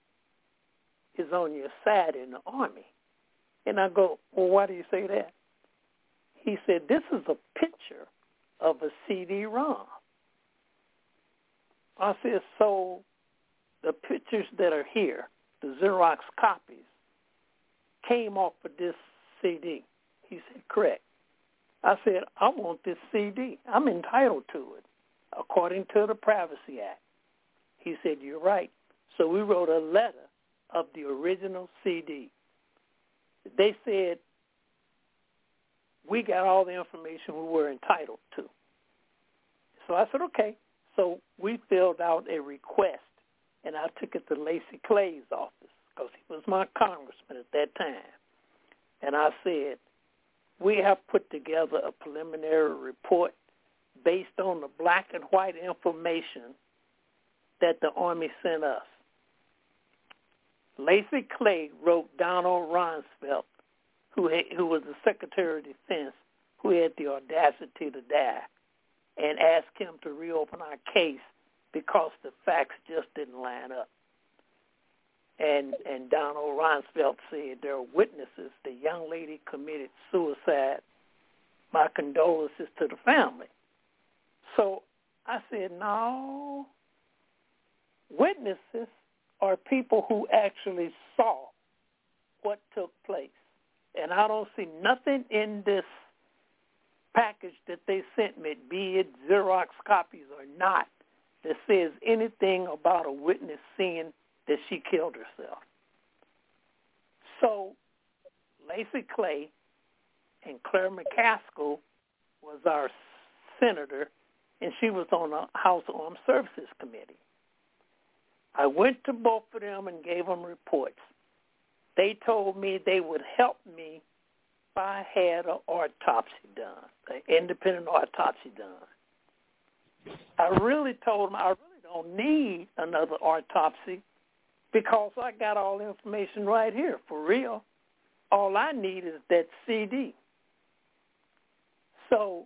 is on your side in the Army. And I go, well, why do you say that? He said, this is a picture of a CD-ROM. I said, so the pictures that are here, the Xerox copies, came off of this CD. He said, correct. I said, I want this CD. I'm entitled to it, according to the Privacy Act. He said, you're right. So we wrote a letter of the original CD. They said, we got all the information we were entitled to. So I said, okay. So we filled out a request, and I took it to Lacy Clay's office because he was my congressman at that time. And I said, we have put together a preliminary report based on the black and white information that the Army sent us. Lacy Clay wrote Donald Rumsfeld, who was the Secretary of Defense, who had the audacity to die, and asked him to reopen our case because the facts just didn't line up. And Donald Rumsfeld said there are witnesses. The young lady committed suicide. My condolences to the family. So I said, no, Witnesses are people who actually saw what took place. And I don't see nothing in this package that they sent me, be it Xerox copies or not, that says anything about a witness seeing that she killed herself. So Lacey Clay and Claire McCaskill was our senator, and she was on the House Armed Services Committee. I went to both of them and gave them reports. They told me they would help me if I had an autopsy done, an independent autopsy done. I really told them I really don't need another autopsy because I got all the information right here, for real. All I need is that CD. So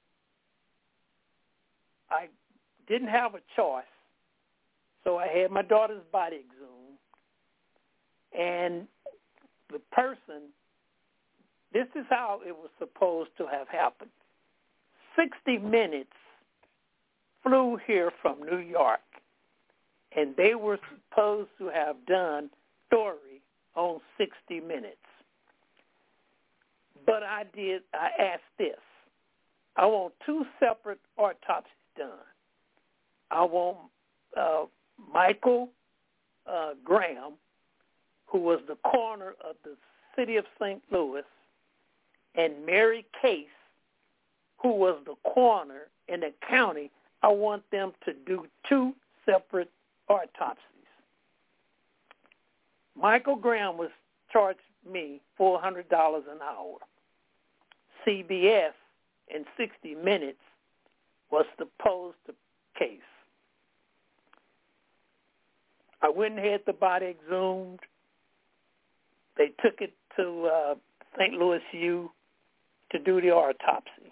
I didn't have a choice. So I had my daughter's body exhumed. And the person, this is how it was supposed to have happened. 60 Minutes flew here from New York, and they were supposed to have done story on 60 Minutes. But I asked this. I want 2 separate autopsies done. I want Michael Graham, who was the coroner of the city of St. Louis, and Mary Case, who was the coroner in the county. I want them to do 2 separate autopsies. Michael Graham was charged me $400 an hour. CBS in 60 Minutes was supposed to case. I went and had the body exhumed. They took it to St. Louis U to do the autopsy.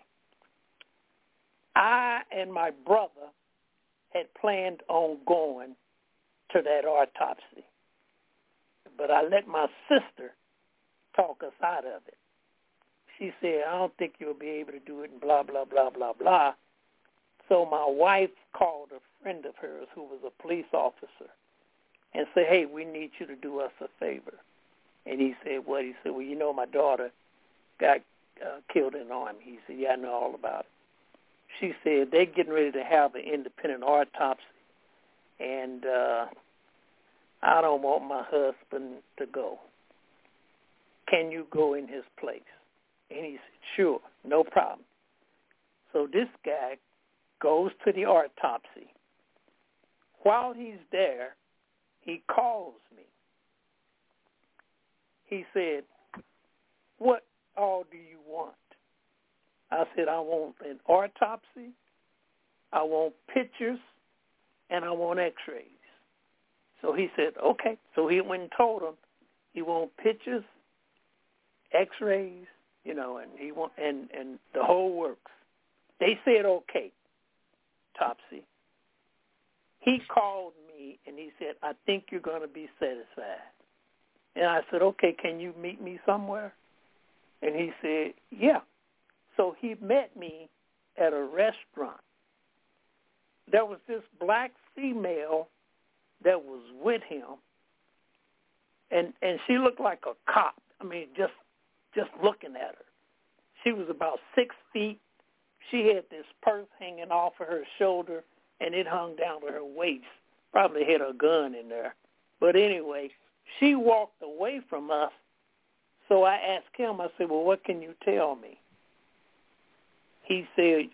I and my brother had planned on going to that autopsy, but I let my sister talk us out of it. She said, I don't think you'll be able to do it, and blah, blah, blah, blah, blah. So my wife called a friend of hers who was a police officer and said, hey, we need you to do us a favor. And he said, what? He said, well, you know, my daughter got killed in the Army. He said, yeah, I know all about it. She said, they're getting ready to have an independent autopsy, and I don't want my husband to go. Can you go in his place? And he said, sure, no problem. So this guy goes to the autopsy. While he's there, he calls me. He said, what all do you want? I said, I want an autopsy, I want pictures, and I want x-rays. So he said, okay. So he went and told him he want pictures, x-rays, you know, and he want and the whole works. They said, okay, Topsy. He called me and he said, I think you're going to be satisfied. And I said, okay, can you meet me somewhere? And he said, yeah. So he met me at a restaurant. There was this black female that was with him, and she looked like a cop. I mean, just looking at her. She was about 6 feet. She had this purse hanging off of her shoulder, and it hung down to her waist. Probably had a gun in there. But anyway, she walked away from us, so I asked him, I said, well, what can you tell me? He said,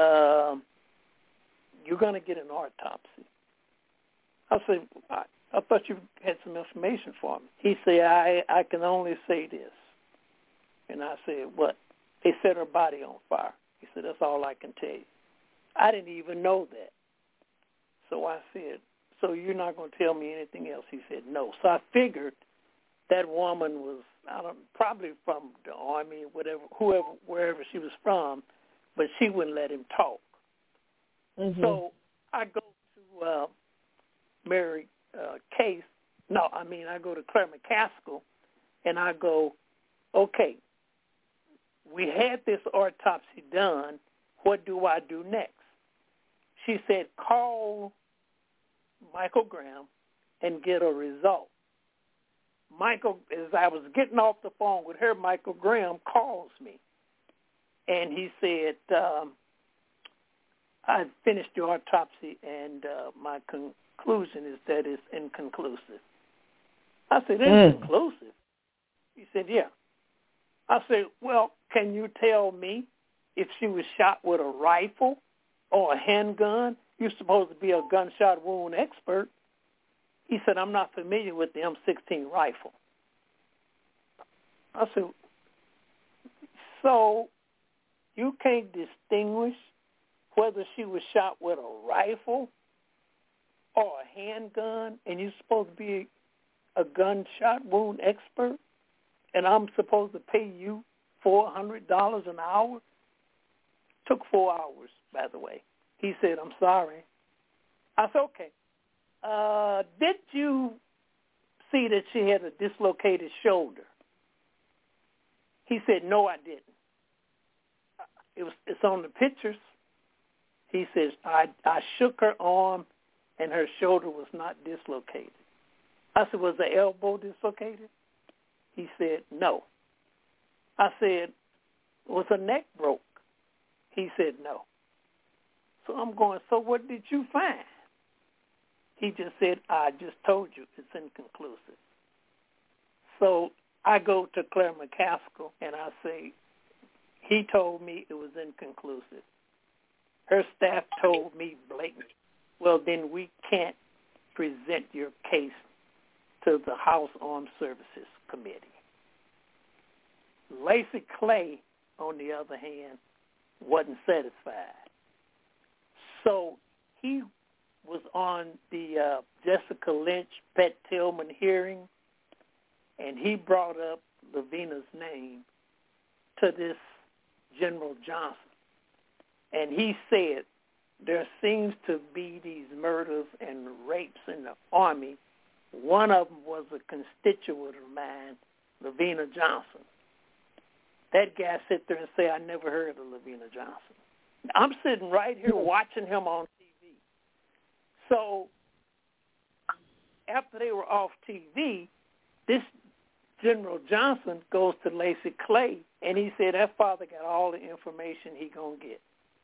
you're going to get an autopsy. I said, I thought you had some information for me. He said, I can only say this. And I said, what? They set her body on fire. He said, that's all I can tell you. I didn't even know that. So I said, so you're not going to tell me anything else? He said, no. So I figured that woman was, probably from the Army, whatever, wherever she was from, but she wouldn't let him talk. Mm-hmm. So I go to Mary Case. I go to Claire McCaskill, and I go, okay, we had this autopsy done. What do I do next? She said, call Michael Graham and get a result. Michael, as I was getting off the phone with her, Michael Graham calls me. And he said, I finished your autopsy, and my conclusion is that it's inconclusive. I said, inconclusive? He said, yeah. I said, well, can you tell me if she was shot with a rifle or a handgun? You're supposed to be a gunshot wound expert. He said, I'm not familiar with the M16 rifle. I said, so you can't distinguish whether she was shot with a rifle or a handgun, and you're supposed to be a gunshot wound expert, and I'm supposed to pay you $400 an hour? Took 4 hours, by the way. He said, I'm sorry. I said, okay. Did you see that she had a dislocated shoulder? He said, no, I didn't. It's on the pictures. He says, I shook her arm and her shoulder was not dislocated. I said, was the elbow dislocated? He said, no. I said, was her neck broke? He said, no. So I'm going, so what did you find? He just said, I just told you it's inconclusive. So I go to Claire McCaskill and I say, he told me it was inconclusive. Her staff told me blatantly, well, then we can't present your case to the House Armed Services Committee. Lacy Clay, on the other hand, wasn't satisfied. So he was on the Jessica Lynch, Pat Tillman hearing, and he brought up Lavina's name to this General Johnson. And he said, there seems to be these murders and rapes in the Army. One of them was a constituent of mine, Lavina Johnson. That guy sit there and say, I never heard of Lavina Johnson. I'm sitting right here watching him on TV. So after they were off TV, this General Johnson goes to Lacy Clay, and he said, that father got all the information he going to get.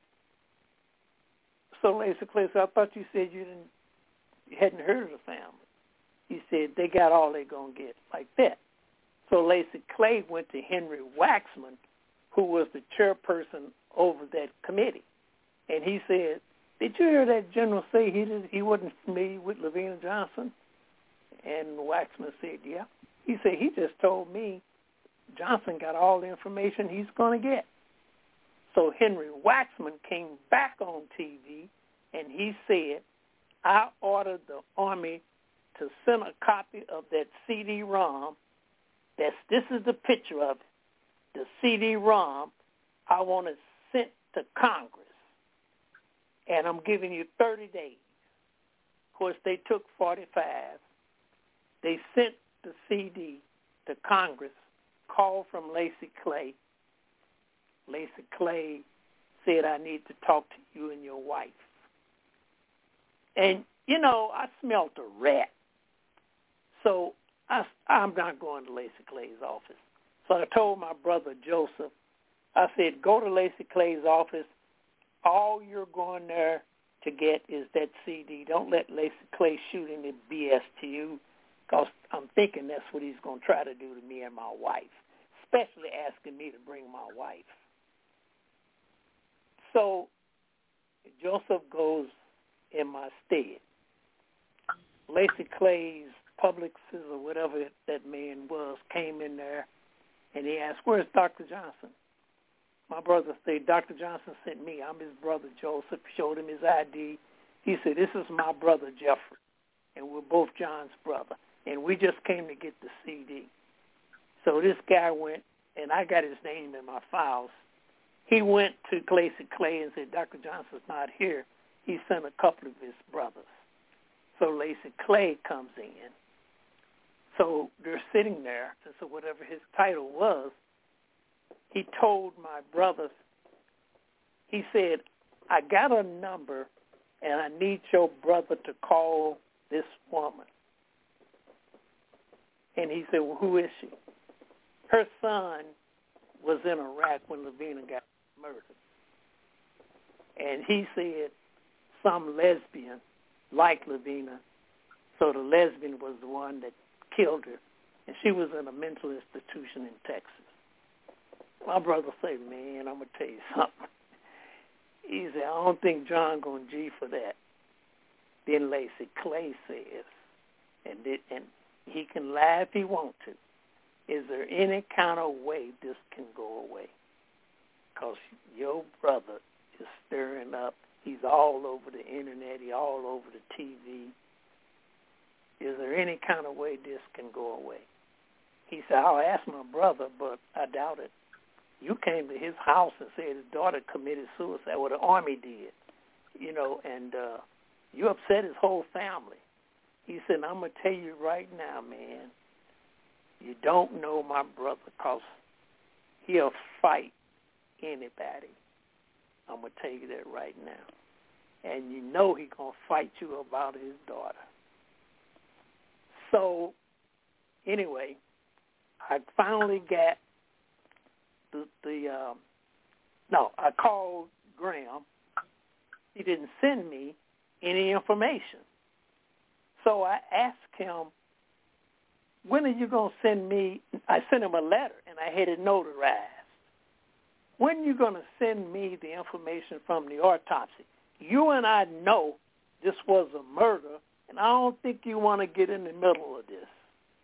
So Lacy Clay said, I thought you said you hadn't heard of the family. He said, they got all they going to get, like that. So Lacy Clay went to Henry Waxman, who was the chairperson over that committee. And he said, did you hear that general say he wasn't familiar with Lavina Johnson? And Waxman said, yeah. He said, he just told me Johnson got all the information he's going to get. So Henry Waxman came back on TV, and he said, I ordered the Army to send a copy of that CD-ROM. This is the picture of it. The CD-ROM, I want it sent to Congress. And I'm giving you 30 days. Of course, they took 45. They sent the CD to Congress, called from Lacy Clay. Lacy Clay said, I need to talk to you and your wife. And, I smelt a rat. So I'm not going to Lacy Clay's office. So I told my brother Joseph, I said, go to Lacy Clay's office. All you're going there to get is that CD. Don't let Lacy Clay shoot any BS to you, because I'm thinking that's what he's going to try to do to me and my wife, especially asking me to bring my wife. So Joseph goes in my stead. Lacy Clay's publicist or whatever that man was came in there, and he asked, where's Dr. Johnson? My brother said, Dr. Johnson sent me. I'm his brother Joseph. Showed him his ID. He said, this is my brother Jeffrey, and we're both John's brother, and we just came to get the CD. So this guy went, and I got his name in my files. He went to Lacy Clay and said, Dr. Johnson's not here. He sent a couple of his brothers. So Lacy Clay comes in. So they're sitting there, and so whatever his title was, he told my brothers, he said, I got a number, and I need your brother to call this woman. And he said, well, who is she? Her son was in Iraq when Lavina got murdered. And he said some lesbian like Lavina, so the lesbian was the one that killed her, and she was in a mental institution in Texas. My brother said, man, I'm going to tell you something. He said, I don't think John going to G for that. Then Lacy Clay says, and he can lie if he wants to, is there any kind of way this can go away? Because your brother is stirring up. He's all over the internet. He's all over the TV. Is there any kind of way this can go away? He said, I'll ask my brother, but I doubt it. You came to his house and said his daughter committed suicide, what the Army did, and you upset his whole family. He said, I'm going to tell you right now, man, you don't know my brother because he'll fight anybody. I'm going to tell you that right now. And you know he's going to fight you about his daughter. So, anyway, I finally got I called Graham. He didn't send me any information. So I asked him, when are you going to send me? I sent him a letter, and I had it notarized. When are you going to send me the information from the autopsy? You and I know this was a murder, and I don't think you want to get in the middle of this.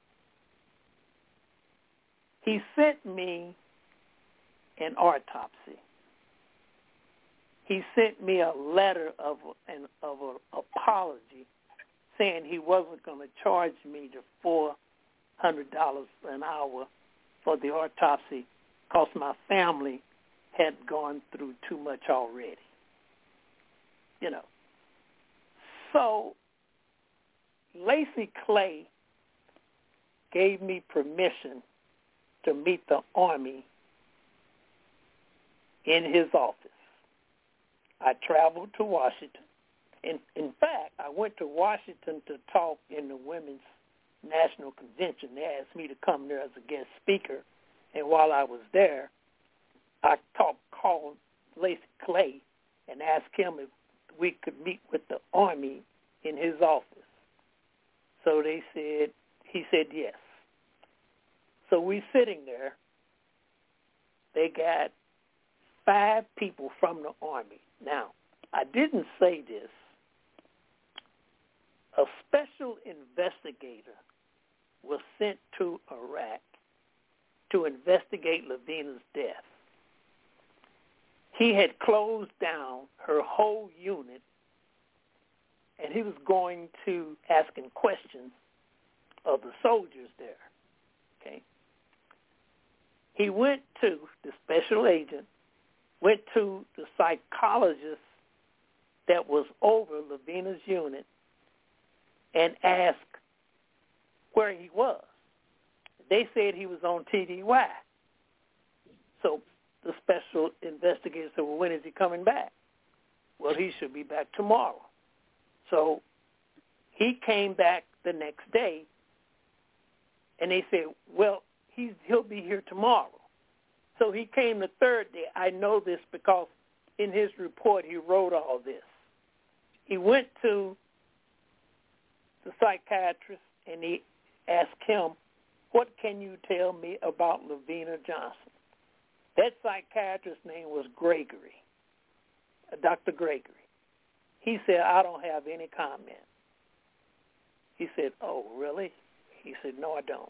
He sent me an autopsy. He sent me a letter of an apology saying he wasn't going to charge me the $400 an hour for the autopsy because my family had gone through too much already. So Lacy Clay gave me permission to meet the Army in his office. I traveled to Washington. In fact, I went to Washington to talk in the Women's National Convention. They asked me to come there as a guest speaker. And while I was there, I called Lacy Clay and asked him if we could meet with the Army in his office. So he said yes. So we sitting there. They got 5 people from the Army. Now, I didn't say this. A special investigator was sent to Iraq to investigate Lavina's death. He had closed down her whole unit, and he was going to asking questions of the soldiers there. Okay. He went to the special agent, went to the psychologist that was over Lavina's unit, and asked where he was. They said he was on TDY. So the special investigator said, well, when is he coming back? Well, he should be back tomorrow. So he came back the next day, and they said, well, he'll be here tomorrow. So he came the third day. I know this because in his report he wrote all this. He went to the psychiatrist and he asked him, what can you tell me about Lavina Johnson? That psychiatrist's name was Gregory, Dr. Gregory. He said, I don't have any comment. He said, oh, really? He said, no, I don't.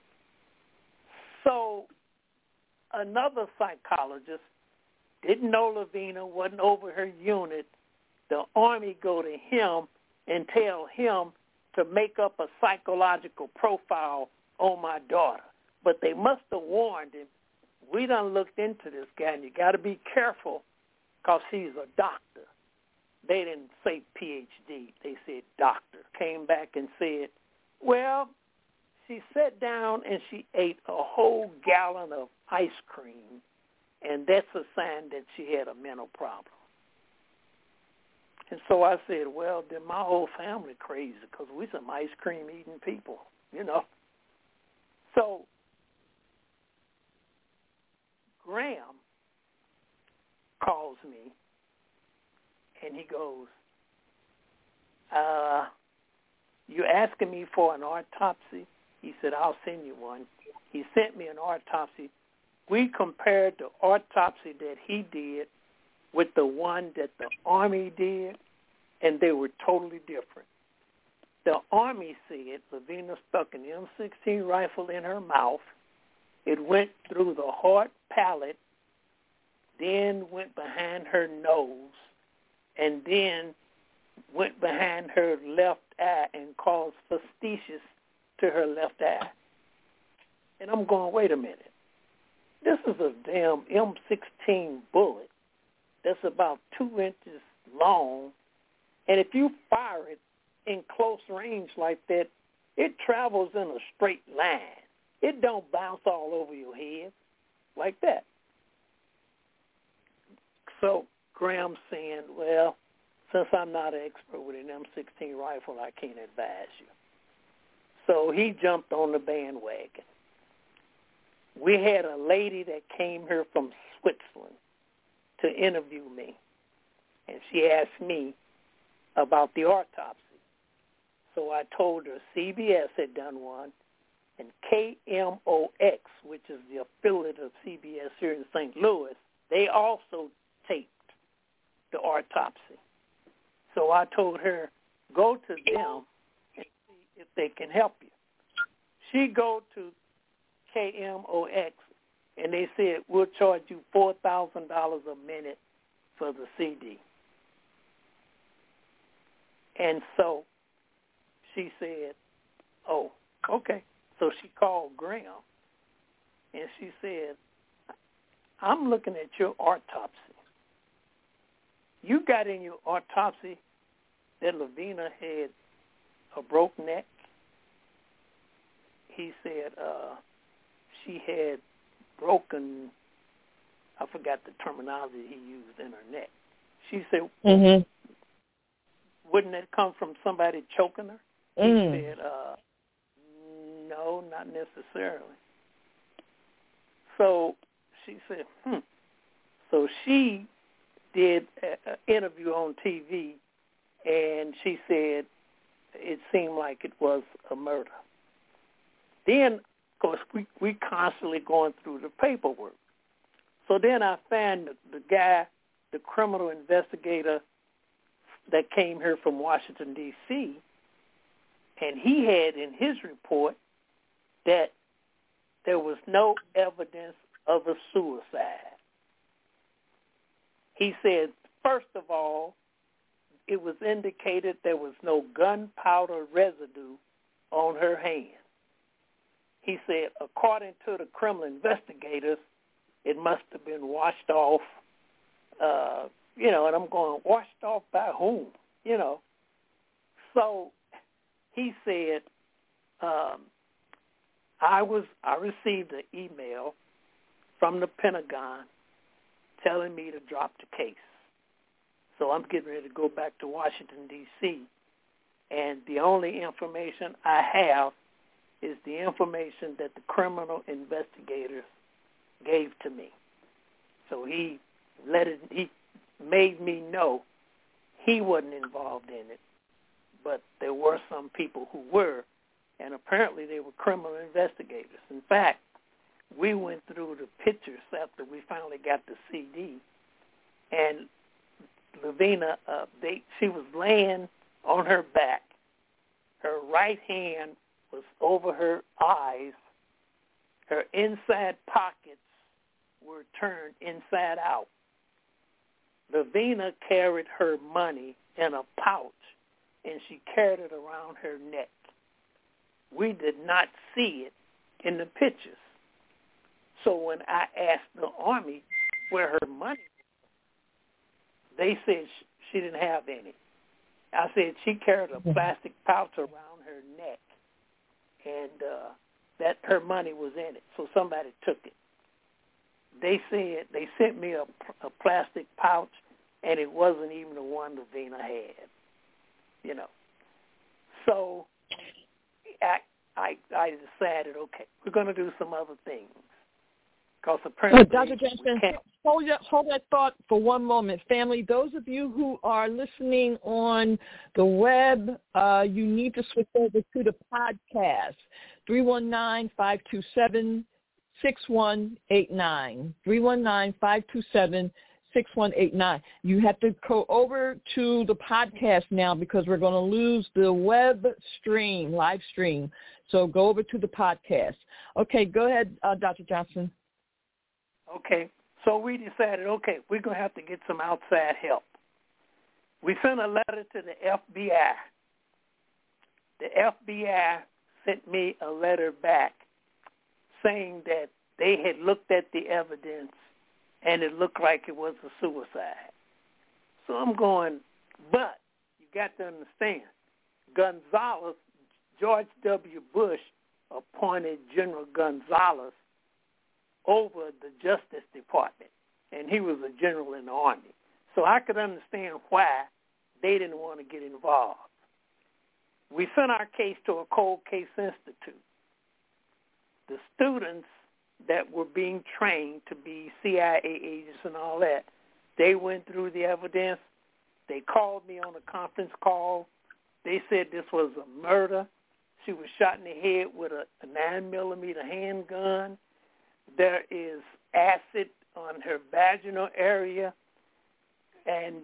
So another psychologist didn't know Lavina, wasn't over her unit. The Army go to him and tell him to make up a psychological profile on my daughter. But they must have warned him, we done looked into this guy, and you got to be careful because he's a doctor. They didn't say PhD. They said doctor. Came back and said, well, she sat down and she ate a whole gallon of ice cream, and that's a sign that she had a mental problem. And so I said, well, then my whole family crazy because we some ice cream eating people, you know. So Graham calls me and he goes, you asking me for an autopsy? He said, I'll send you one. He sent me an autopsy. We compared the autopsy that he did with the one that the Army did, and they were totally different. The Army said Lavina stuck an M16 rifle in her mouth. It went through the hard palate, then went behind her nose, and then went behind her left eye and caused fastidious to her left eye. And I'm going, wait a minute. This is a damn M16 bullet that's about 2 inches long, and if you fire it in close range like that, it travels in a straight line. It don't bounce all over your head like that. So Graham's saying, well, since I'm not an expert with an M16 rifle, I can't advise you. So he jumped on the bandwagon. We had a lady that came here from Switzerland to interview me, and she asked me about the autopsy. So I told her CBS had done one, and KMOX, which is the affiliate of CBS here in St. Louis, they also taped the autopsy. So I told her, go to them and see if they can help you. She go to KMOX, and they said, we'll charge you $4,000 a minute for the CD. And so she said, oh, okay. So she called Graham, and she said, I'm looking at your autopsy. You got in your autopsy that Lavina had a broke neck. He said she had broken, I forgot the terminology he used, in her neck. She said, wouldn't that come from somebody choking her? He said, no, not necessarily. So she said, So she did an interview on TV, and she said it seemed like it was a murder. Then, of course, we constantly going through the paperwork. So then I found the guy, the criminal investigator that came here from Washington, D.C., and he had in his report that there was no evidence of a suicide. He said, first of all, it was indicated there was no gunpowder residue on her hand. He said, according to the criminal investigators, it must have been washed off, and I'm going, washed off by whom, So he said, I received an email from the Pentagon telling me to drop the case. So I'm getting ready to go back to Washington, D.C., and the only information I have is the information that the criminal investigators gave to me. So he made me know he wasn't involved in it, but there were some people who were, and apparently they were criminal investigators. In fact, we went through the pictures after we finally got the CD, and Lavina, she was laying on her back. Her right hand was over her eyes. Her inside pockets were turned inside out. Lavina carried her money in a pouch, and she carried it around her neck. We did not see it in the pictures. So when I asked the Army where her money was, they said she didn't have any. I said she carried a plastic pouch around her neck, and that her money was in it, so somebody took it. They said they sent me a plastic pouch and it wasn't even the one Lavina had, you know. So I decided, okay, we're going to do some other things. Because apparently, Dr. Johnson, hold that thought for one moment. Family, those of you who are listening on the web, you need to switch over to the podcast, 319-527-6189, 319-527-6189. You have to go over to the podcast now because we're going to lose the web stream, live stream. So go over to the podcast. Okay, go ahead, Dr. Johnson. Okay, so we decided, okay, we're going to have to get some outside help. We sent a letter to the FBI. The FBI sent me a letter back saying that they had looked at the evidence and it looked like it was a suicide. So I'm going, but you got to understand, Gonzalez, George W. Bush appointed General Gonzalez over the Justice Department, and he was a general in the Army. So I could understand why they didn't want to get involved. We sent our case to a cold case institute. The students that were being trained to be CIA agents and all that, they went through the evidence. They called me on a conference call. They said this was a murder. She was shot in the head with a 9mm handgun. There is acid on her vaginal area, and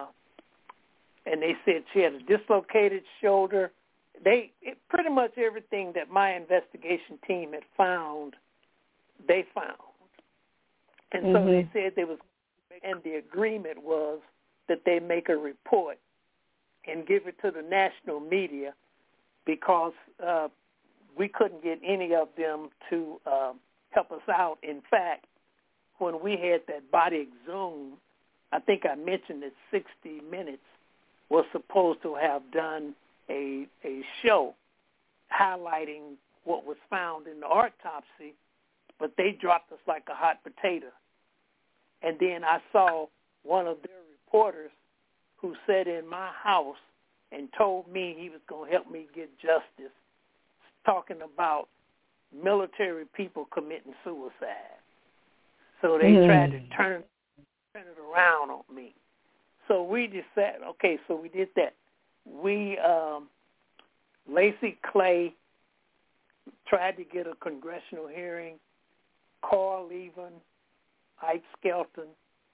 they said she had a dislocated shoulder. Pretty much everything that my investigation team had found, they found. And so they said and the agreement was that they make a report and give it to the national media because we couldn't get any of them to help us out. In fact, when we had that body exhumed, I think I mentioned that 60 Minutes was supposed to have done a show highlighting what was found in the autopsy, but they dropped us like a hot potato. And then I saw one of their reporters who sat in my house and told me he was going to help me get justice, talking about military people committing suicide. So they tried to turn it around on me. So we decided, okay, so we did that. We, Lacey Clay tried to get a congressional hearing. Carl Levin, Ike Skelton,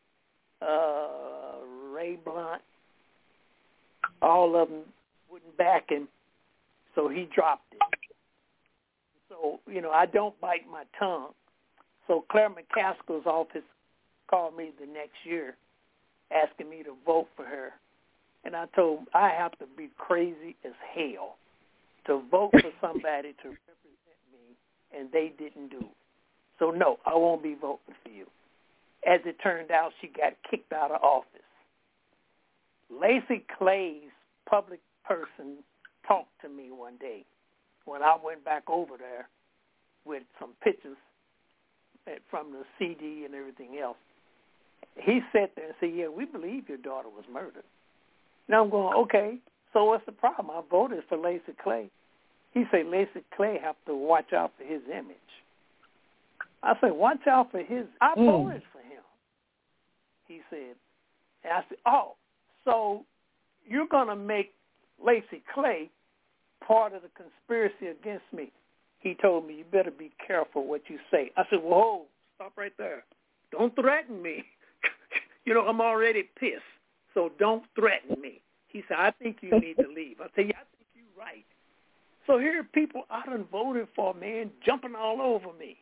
Ray Blunt, all of them wouldn't back him, so he dropped it. So, I don't bite my tongue. So Claire McCaskill's office called me the next year asking me to vote for her. And I told them I have to be crazy as hell to vote for somebody to represent me, and they didn't do it. So, no, I won't be voting for you. As it turned out, she got kicked out of office. Lacey Clay's public person talked to me one day when I went back over there with some pictures from the CD and everything else. He sat there and said, yeah, we believe your daughter was murdered. Now I'm going, okay, so what's the problem? I voted for Lacey Clay. He said, Lacey Clay have to watch out for his image. I said, watch out for his, I voted for him. He said, and I said, oh, so you're going to make Lacey Clay part of the conspiracy against me. He told me, you better be careful what you say. I said, whoa, stop right there. Don't threaten me. I'm already pissed, so don't threaten me. He said, I think you need to leave. I said, yeah, I think you're right. So here are people I done voted for, man, jumping all over me,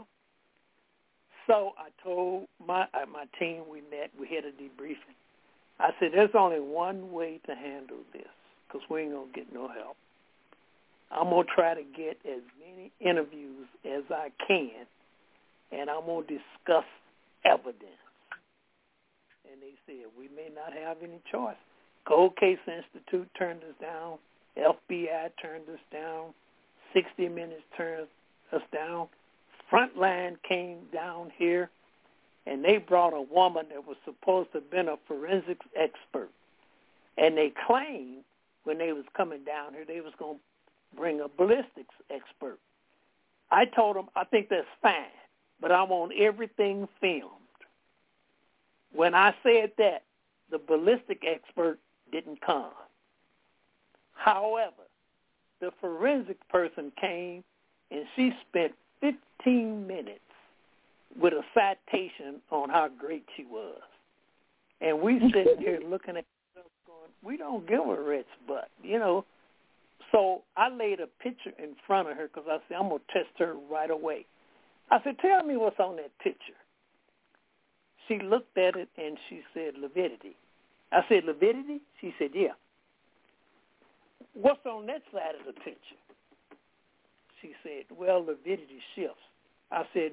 So I told my team, we met, we had a debriefing. I said, there's only one way to handle this because we ain't going to get no help. I'm going to try to get as many interviews as I can, and I'm going to discuss evidence. And they said, we may not have any choice. Cold Case Institute turned us down. FBI turned us down. 60 Minutes turned us down. Frontline came down here, and they brought a woman that was supposed to have been a forensics expert. And they claimed when they was coming down here, they was going to bring a ballistics expert. I told them, I think that's fine, but I want everything filmed. When I said that, the ballistic expert didn't come. However, the forensic person came, and she spent 15 minutes with a citation on how great she was. And we sitting here looking at ourselves going, we don't give a rat's butt, you know. So I laid a picture in front of her because I said, I'm going to test her right away. I said, tell me what's on that picture. She looked at it, and she said, Lividity. I said, Lividity? She said, yeah. What's on that side of the picture? She said, well, Lividity shifts. I said,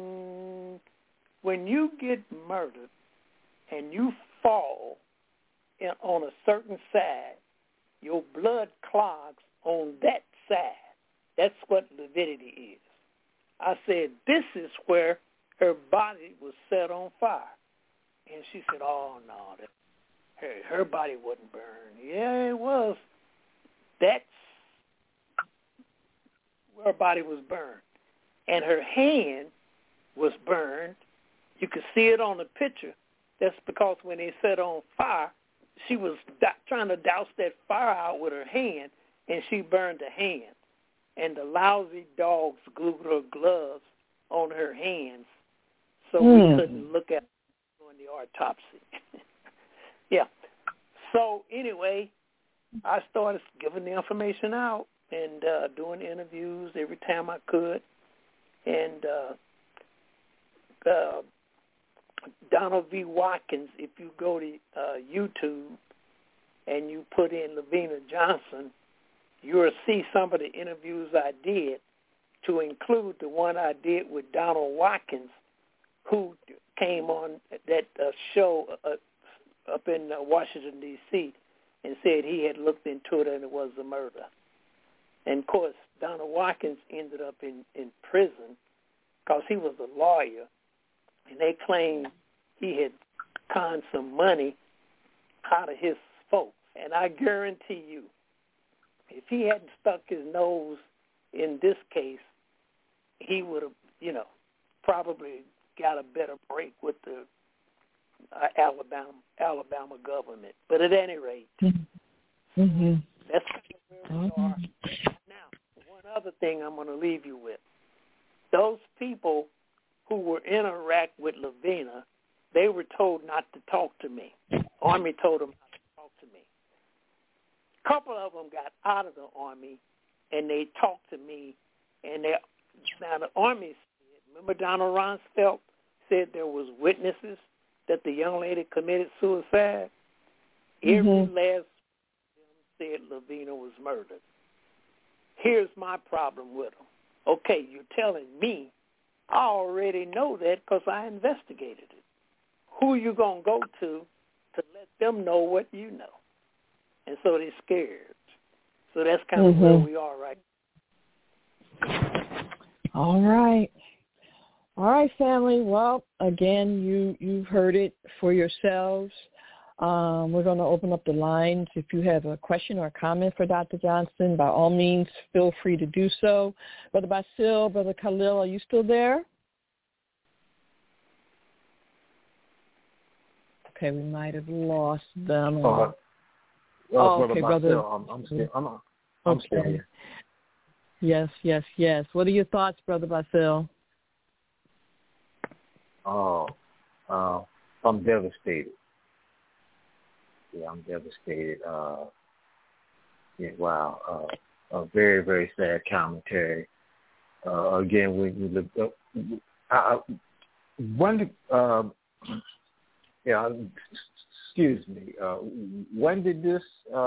when you get murdered and you fall on a certain side, your blood clogs on that side. That's what lividity is. I said, this is where her body was set on fire. And she said, oh, no, her body wasn't burned. Yeah, it was. That's where her body was burned. And her hand was burned. You could see it on the picture. That's because when they set on fire, she was trying to douse that fire out with her hand, and she burned her hand. And the lousy dogs glued her gloves on her hands, so we couldn't look at her during the autopsy. Yeah. So anyway, I started giving the information out and doing interviews every time I could. And Donald V. Watkins, if you go to YouTube and you put in Lavina Johnson, you'll see some of the interviews I did, to include the one I did with Donald Watkins, who came on that show up in Washington, D.C., and said he had looked into it and it was a murder. And, of course, Donald Watkins ended up in prison because he was a lawyer, and they claimed he had conned some money out of his folks. And I guarantee you, if he hadn't stuck his nose in this case, he would have, probably got a better break with the Alabama government. But at any rate, that's where we are. Now, one other thing I'm going to leave you with. Those people who were in Iraq with Lavina, they were told not to talk to me. Army told them not to talk to me. A couple of them got out of the Army, and they talked to me. And now the Army said, remember Donald Rumsfeld said there was witnesses that the young lady committed suicide? Every last one of them said Lavina was murdered. Here's my problem with them. Okay, you're telling me I already know that because I investigated it. Who are you going to go to let them know what you know? And so they're scared. So that's kind of where we are right now. All right. All right, family. Well, again, you've heard it for yourselves. We're going to open up the lines. If you have a question or a comment for Dr. Johnson, by all means, feel free to do so. Brother Basil, Brother Khalil, are you still there? Okay, we might have lost them. Brother okay, Basil, brother. I'm still here. Yes. What are your thoughts, Brother Basil? I'm devastated. Yeah, I'm devastated. Wow. A very, very sad commentary. Again, when you look up, excuse me. When did this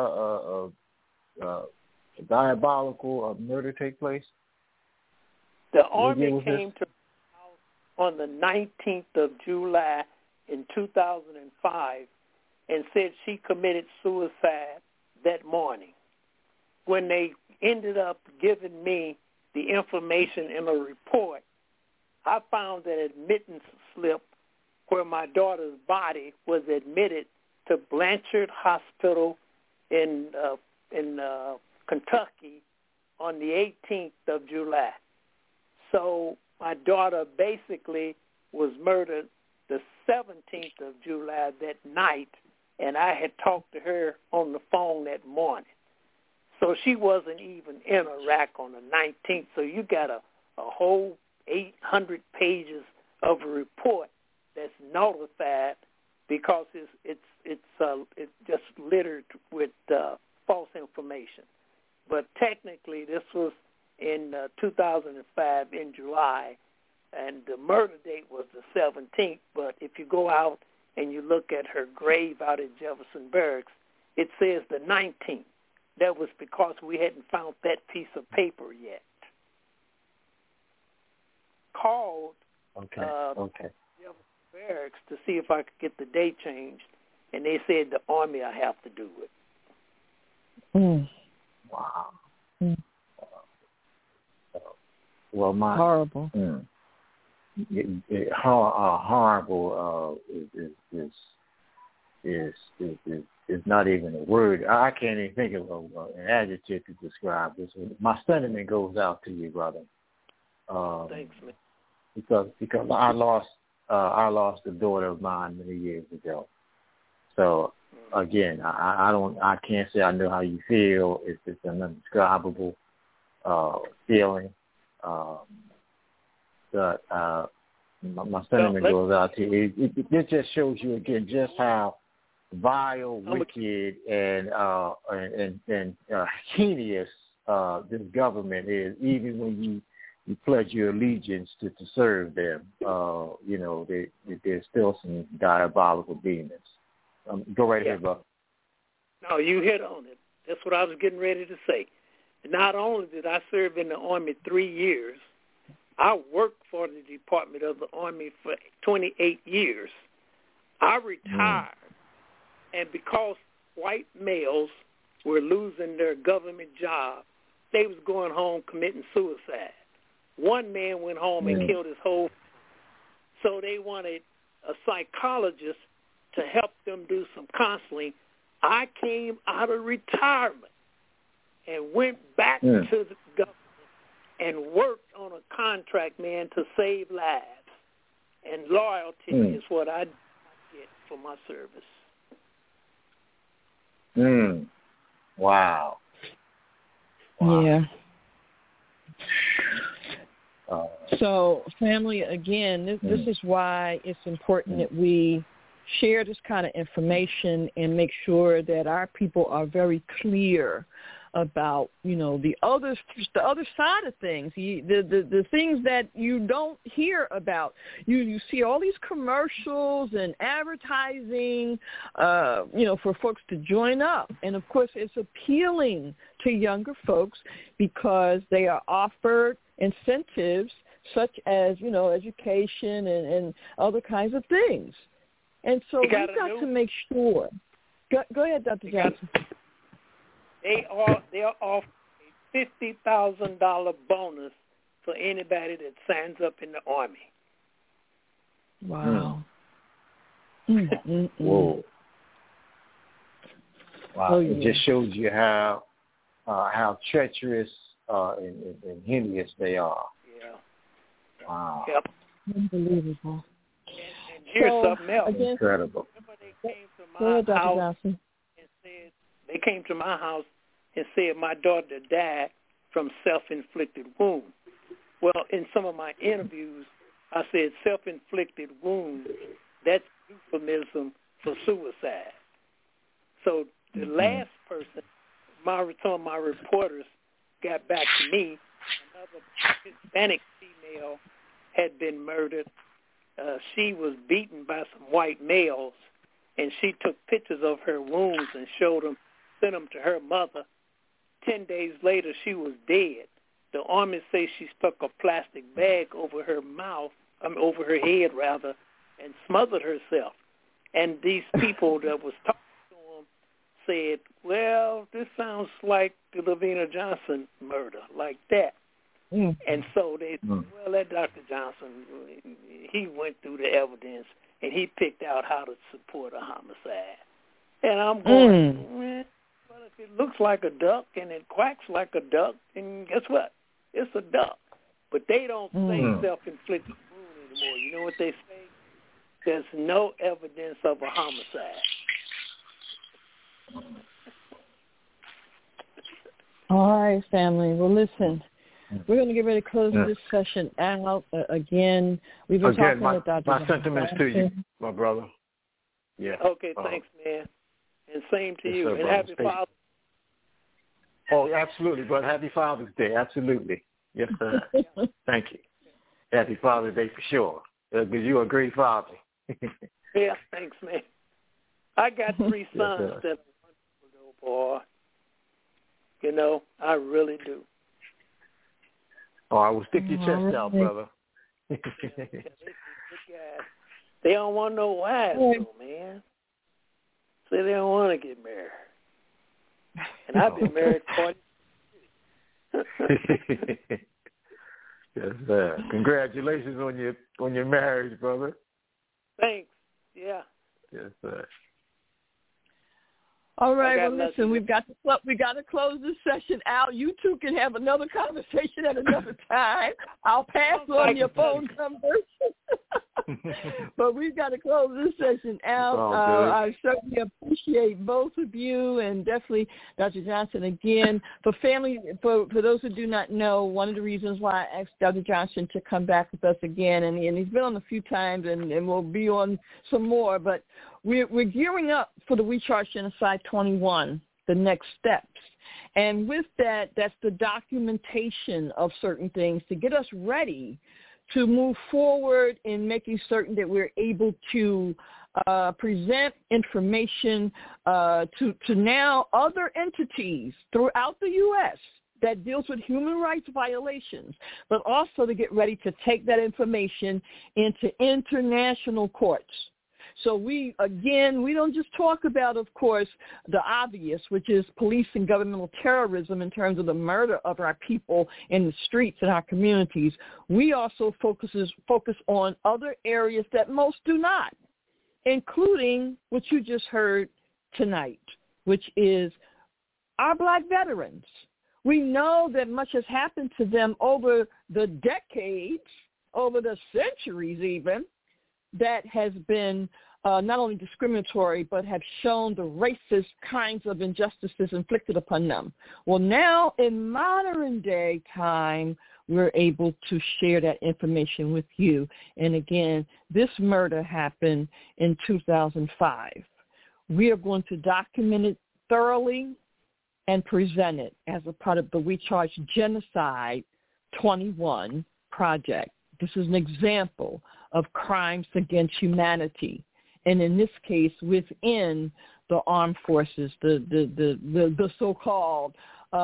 diabolical murder take place? The Army came to on the 19th of July in 2005 and said she committed suicide that morning. When they ended up giving me the information in a report, I found an admittance slip where my daughter's body was admitted to Blanchard Hospital in Kentucky on the 18th of July. So my daughter basically was murdered the 17th of July that night, and I had talked to her on the phone that morning. So she wasn't even in Iraq on the 19th. So you got a whole 800 pages of a report that's nullified because it's just littered with false information. But technically, this was in 2005 in July, and the murder date was the 17th. But if you go out and you look at her grave out at Jefferson Barracks, it says the 19th. That was because we hadn't found that piece of paper yet. Called Jefferson Barracks to see if I could get the date changed, and they said the Army will have to do it. Mm. Wow. Mm. Well, horrible. Horrible is not even a word. I can't even think of an adjective to describe this. My sentiment goes out to you, brother. Thanks, man. Because I lost a daughter of mine many years ago. So again, I can't say I know how you feel. It's an indescribable feeling. But my sentiment goes out to you. It just shows you again just how vile, wicked, and heinous this government is. Even when you pledge your allegiance to serve them, there's still some diabolical demons. Go right ahead, bro. No, you hit on it. That's what I was getting ready to say. Not only did I serve in the Army 3 years, I worked for the Department of the Army for 28 years. I retired, and because white males were losing their government job, they was going home committing suicide. One man went home and killed his whole family. So they wanted a psychologist to help them do some counseling. I came out of retirement and went back to the government and worked on a contract, man, to save lives. And loyalty is what I get for my service. Wow. Yeah. So, family, again, this is why it's important that we share this kind of information and make sure that our people are very clear about, the other side of things, the things that you don't hear about. You see all these commercials and advertising, for folks to join up. And, of course, it's appealing to younger folks because they are offered incentives such as, education and other kinds of things. And so we've got to make sure. Go ahead, Dr. Johnson. They are offering a $50,000 bonus for anybody that signs up in the Army. Wow. Whoa. Wow. Oh, It just shows you how treacherous and heinous they are. Yeah. Wow. Yep. Unbelievable. And here's something else. Incredible. Remember they came to my house and said they came to my house and said my daughter died from self-inflicted wound. Well, in some of my interviews, I said self-inflicted wound, that's euphemism for suicide. So the last person, some of my reporters got back to me, another Hispanic female had been murdered. She was beaten by some white males, and she took pictures of her wounds and sent them to her mother. 10 days later, she was dead. The Army says she stuck a plastic bag over her over her head, and smothered herself. And these people that was talking to them said, well, this sounds like the Lavina Johnson murder, like that. And so they said, well, that Dr. Johnson, he went through the evidence. and he picked out how to support a homicide. And I'm going, well, if it looks like a duck and it quacks like a duck, then guess what? It's a duck. But they don't say self-inflicted wound anymore. You know what they say? There's no evidence of a homicide. All right, family. Well, listen, we're going to get ready to close this session out. Again, we've been talking about Dr. My sentiments to you, my brother. Yeah. Okay, thanks, man. And same to you. Sir, and brother. happy Father's Day. Oh, absolutely, brother. Happy Father's Day. Absolutely. Yes, sir. Thank you. Happy Father's Day for sure. Because you're a great father. Yeah, thanks, man. I got 3 sons yes, that are wonderful, boy. You know, I really do. Oh, I will stick your chest out, brother. Yeah, they're good guys. They don't want no wives, though, man. So they don't want to get married. And I've been married 40 years. Yes, sir. Congratulations on your marriage, brother. Thanks. Yeah. Yes, sir. All right. Well, listen, we got to close this session out. You two can have another conversation at another time. I'll pass on your phone numbers. But we've got to close this session out. I certainly appreciate both of you, and definitely Dr. Johnson again. For those who do not know, one of the reasons why I asked Dr. Johnson to come back with us again, and he's been on a few times, and we'll be on some more, but we're gearing up for the We Charge Genocide 21, the next steps. And with that, that's the documentation of certain things to get us ready to move forward in making certain that we're able to present information to now other entities throughout the U.S. that deals with human rights violations, but also to get ready to take that information into international courts. So we don't just talk about, of course, the obvious, which is police and governmental terrorism in terms of the murder of our people in the streets in our communities. We also focus on other areas that most do not, including what you just heard tonight, which is our Black veterans. We know that much has happened to them over the decades, over the centuries even, that has been not only discriminatory, but have shown the racist kinds of injustices inflicted upon them. Well, now in modern day time, we're able to share that information with you. And again, this murder happened in 2005. We are going to document it thoroughly and present it as a part of the We Charge Genocide 21 project. This is an example of crimes against humanity, and in this case, within the armed forces, the so-called,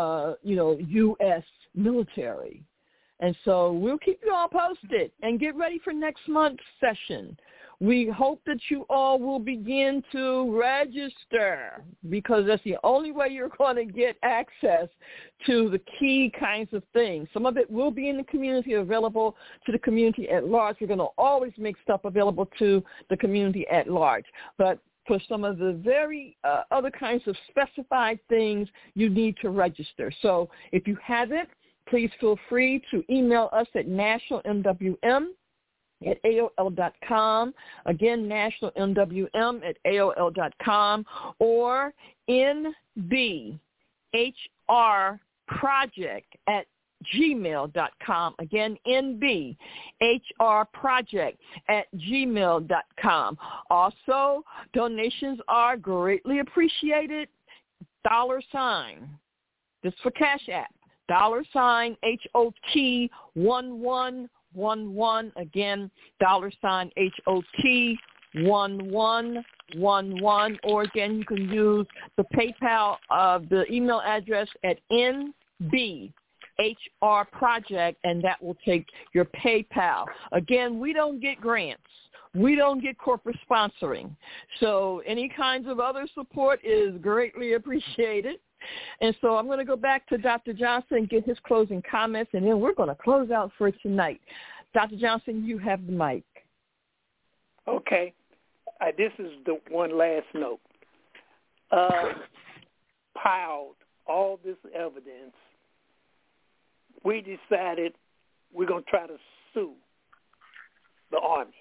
U.S. military. And so we'll keep you all posted and get ready for next month's session. We hope that you all will begin to register, because that's the only way you're going to get access to the key kinds of things. Some of it will be in the community, available to the community at large. We're going to always make stuff available to the community at large. But for some of the very other kinds of specified things, you need to register. So if you haven't, please feel free to email us at nationalmwm@aol.com. Again, nationalmwm@aol.com, or nbhrproject@gmail.com. Again, nbhrproject@gmail.com. Also, donations are greatly appreciated. $, this for Cash App, $HOT1111. Again, $HOT1111. Or again, you can use the PayPal, the email address at nbhrproject, and that will take your PayPal. Again, we don't get grants. We don't get corporate sponsoring. So any kinds of other support is greatly appreciated. And so I'm going to go back to Dr. Johnson and get his closing comments, and then we're going to close out for tonight. Dr. Johnson, you have the mic. Okay. this is the one last note. Piled all this evidence, we decided we're going to try to sue the Army.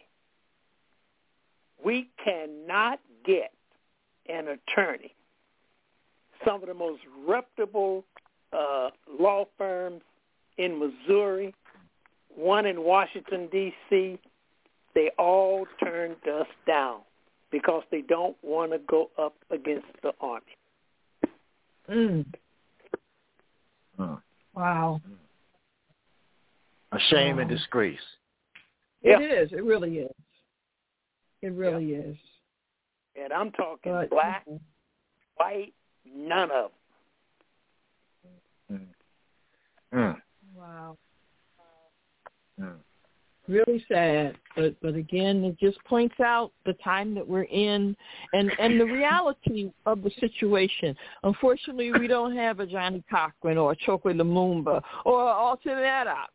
We cannot get an attorney. Some of the most reputable law firms in Missouri, one in Washington, D.C., they all turned us down because they don't want to go up against the Army. Wow. A shame and disgrace. It is. It really is. It really is. And I'm talking black, white, none of them. Wow. Really sad, but again, it just points out the time that we're in and the reality of the situation. Unfortunately, we don't have a Johnny Cochran or a Chokwe Lumumba or Alton Maddox.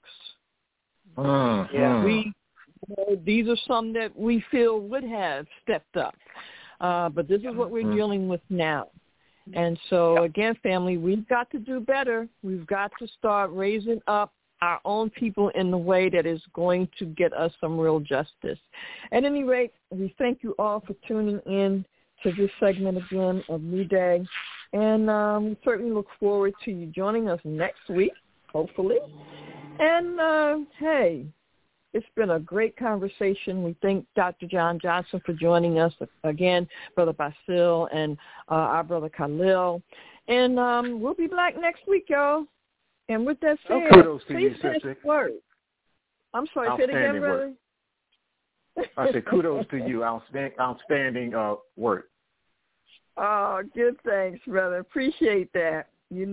These are some that we feel would have stepped up, but this is what we're dealing with now. And so, again, family, we've got to do better. We've got to start raising up our own people in the way that is going to get us some real justice. At any rate, we thank you all for tuning in to this segment again of New Day, and we certainly look forward to you joining us next week, hopefully. And, hey, it's been a great conversation. We thank Dr. John Johnson for joining us again, Brother Basil and our Brother Khalil. And we'll be back next week, y'all. And with that said, please pass the word. I'm sorry, say it again, brother. I said kudos to you. Outstanding work. Oh, good. Thanks, brother. Appreciate that. Hey,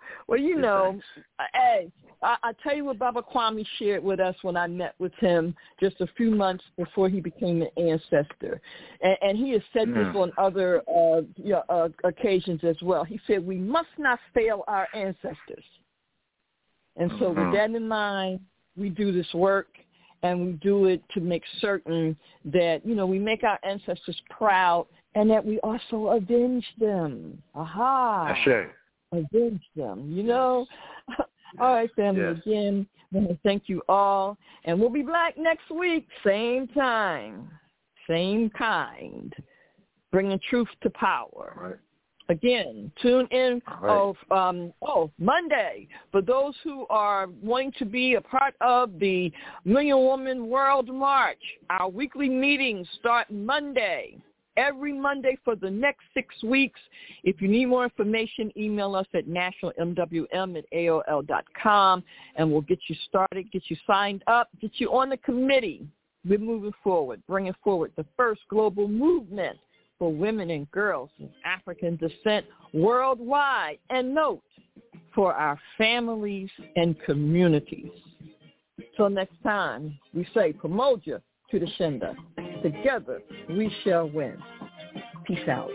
I tell you what Baba Kwame shared with us when I met with him just a few months before he became an ancestor. And he has said this on other occasions as well. He said, we must not fail our ancestors. And so with that in mind, we do this work, and we do it to make certain that, we make our ancestors proud and that we also avenge them. Aha. Avenge them, All right, family, again, I want to thank you all. And we'll be back next week, same time, same kind, bringing truth to power. Right. Again, tune in Monday. For those who are wanting to be a part of the Million Woman World March, our weekly meetings start Monday. Every Monday for the next 6 weeks. If you need more information, email us at nationalmwm@aol.com, and we'll get you started, get you signed up, get you on the committee. We're moving forward, bringing forward the first global movement for women and girls of African descent worldwide. And note, for our families and communities. Till next time, we say, Pamoja to the Shinda. Together, we shall win. Peace out.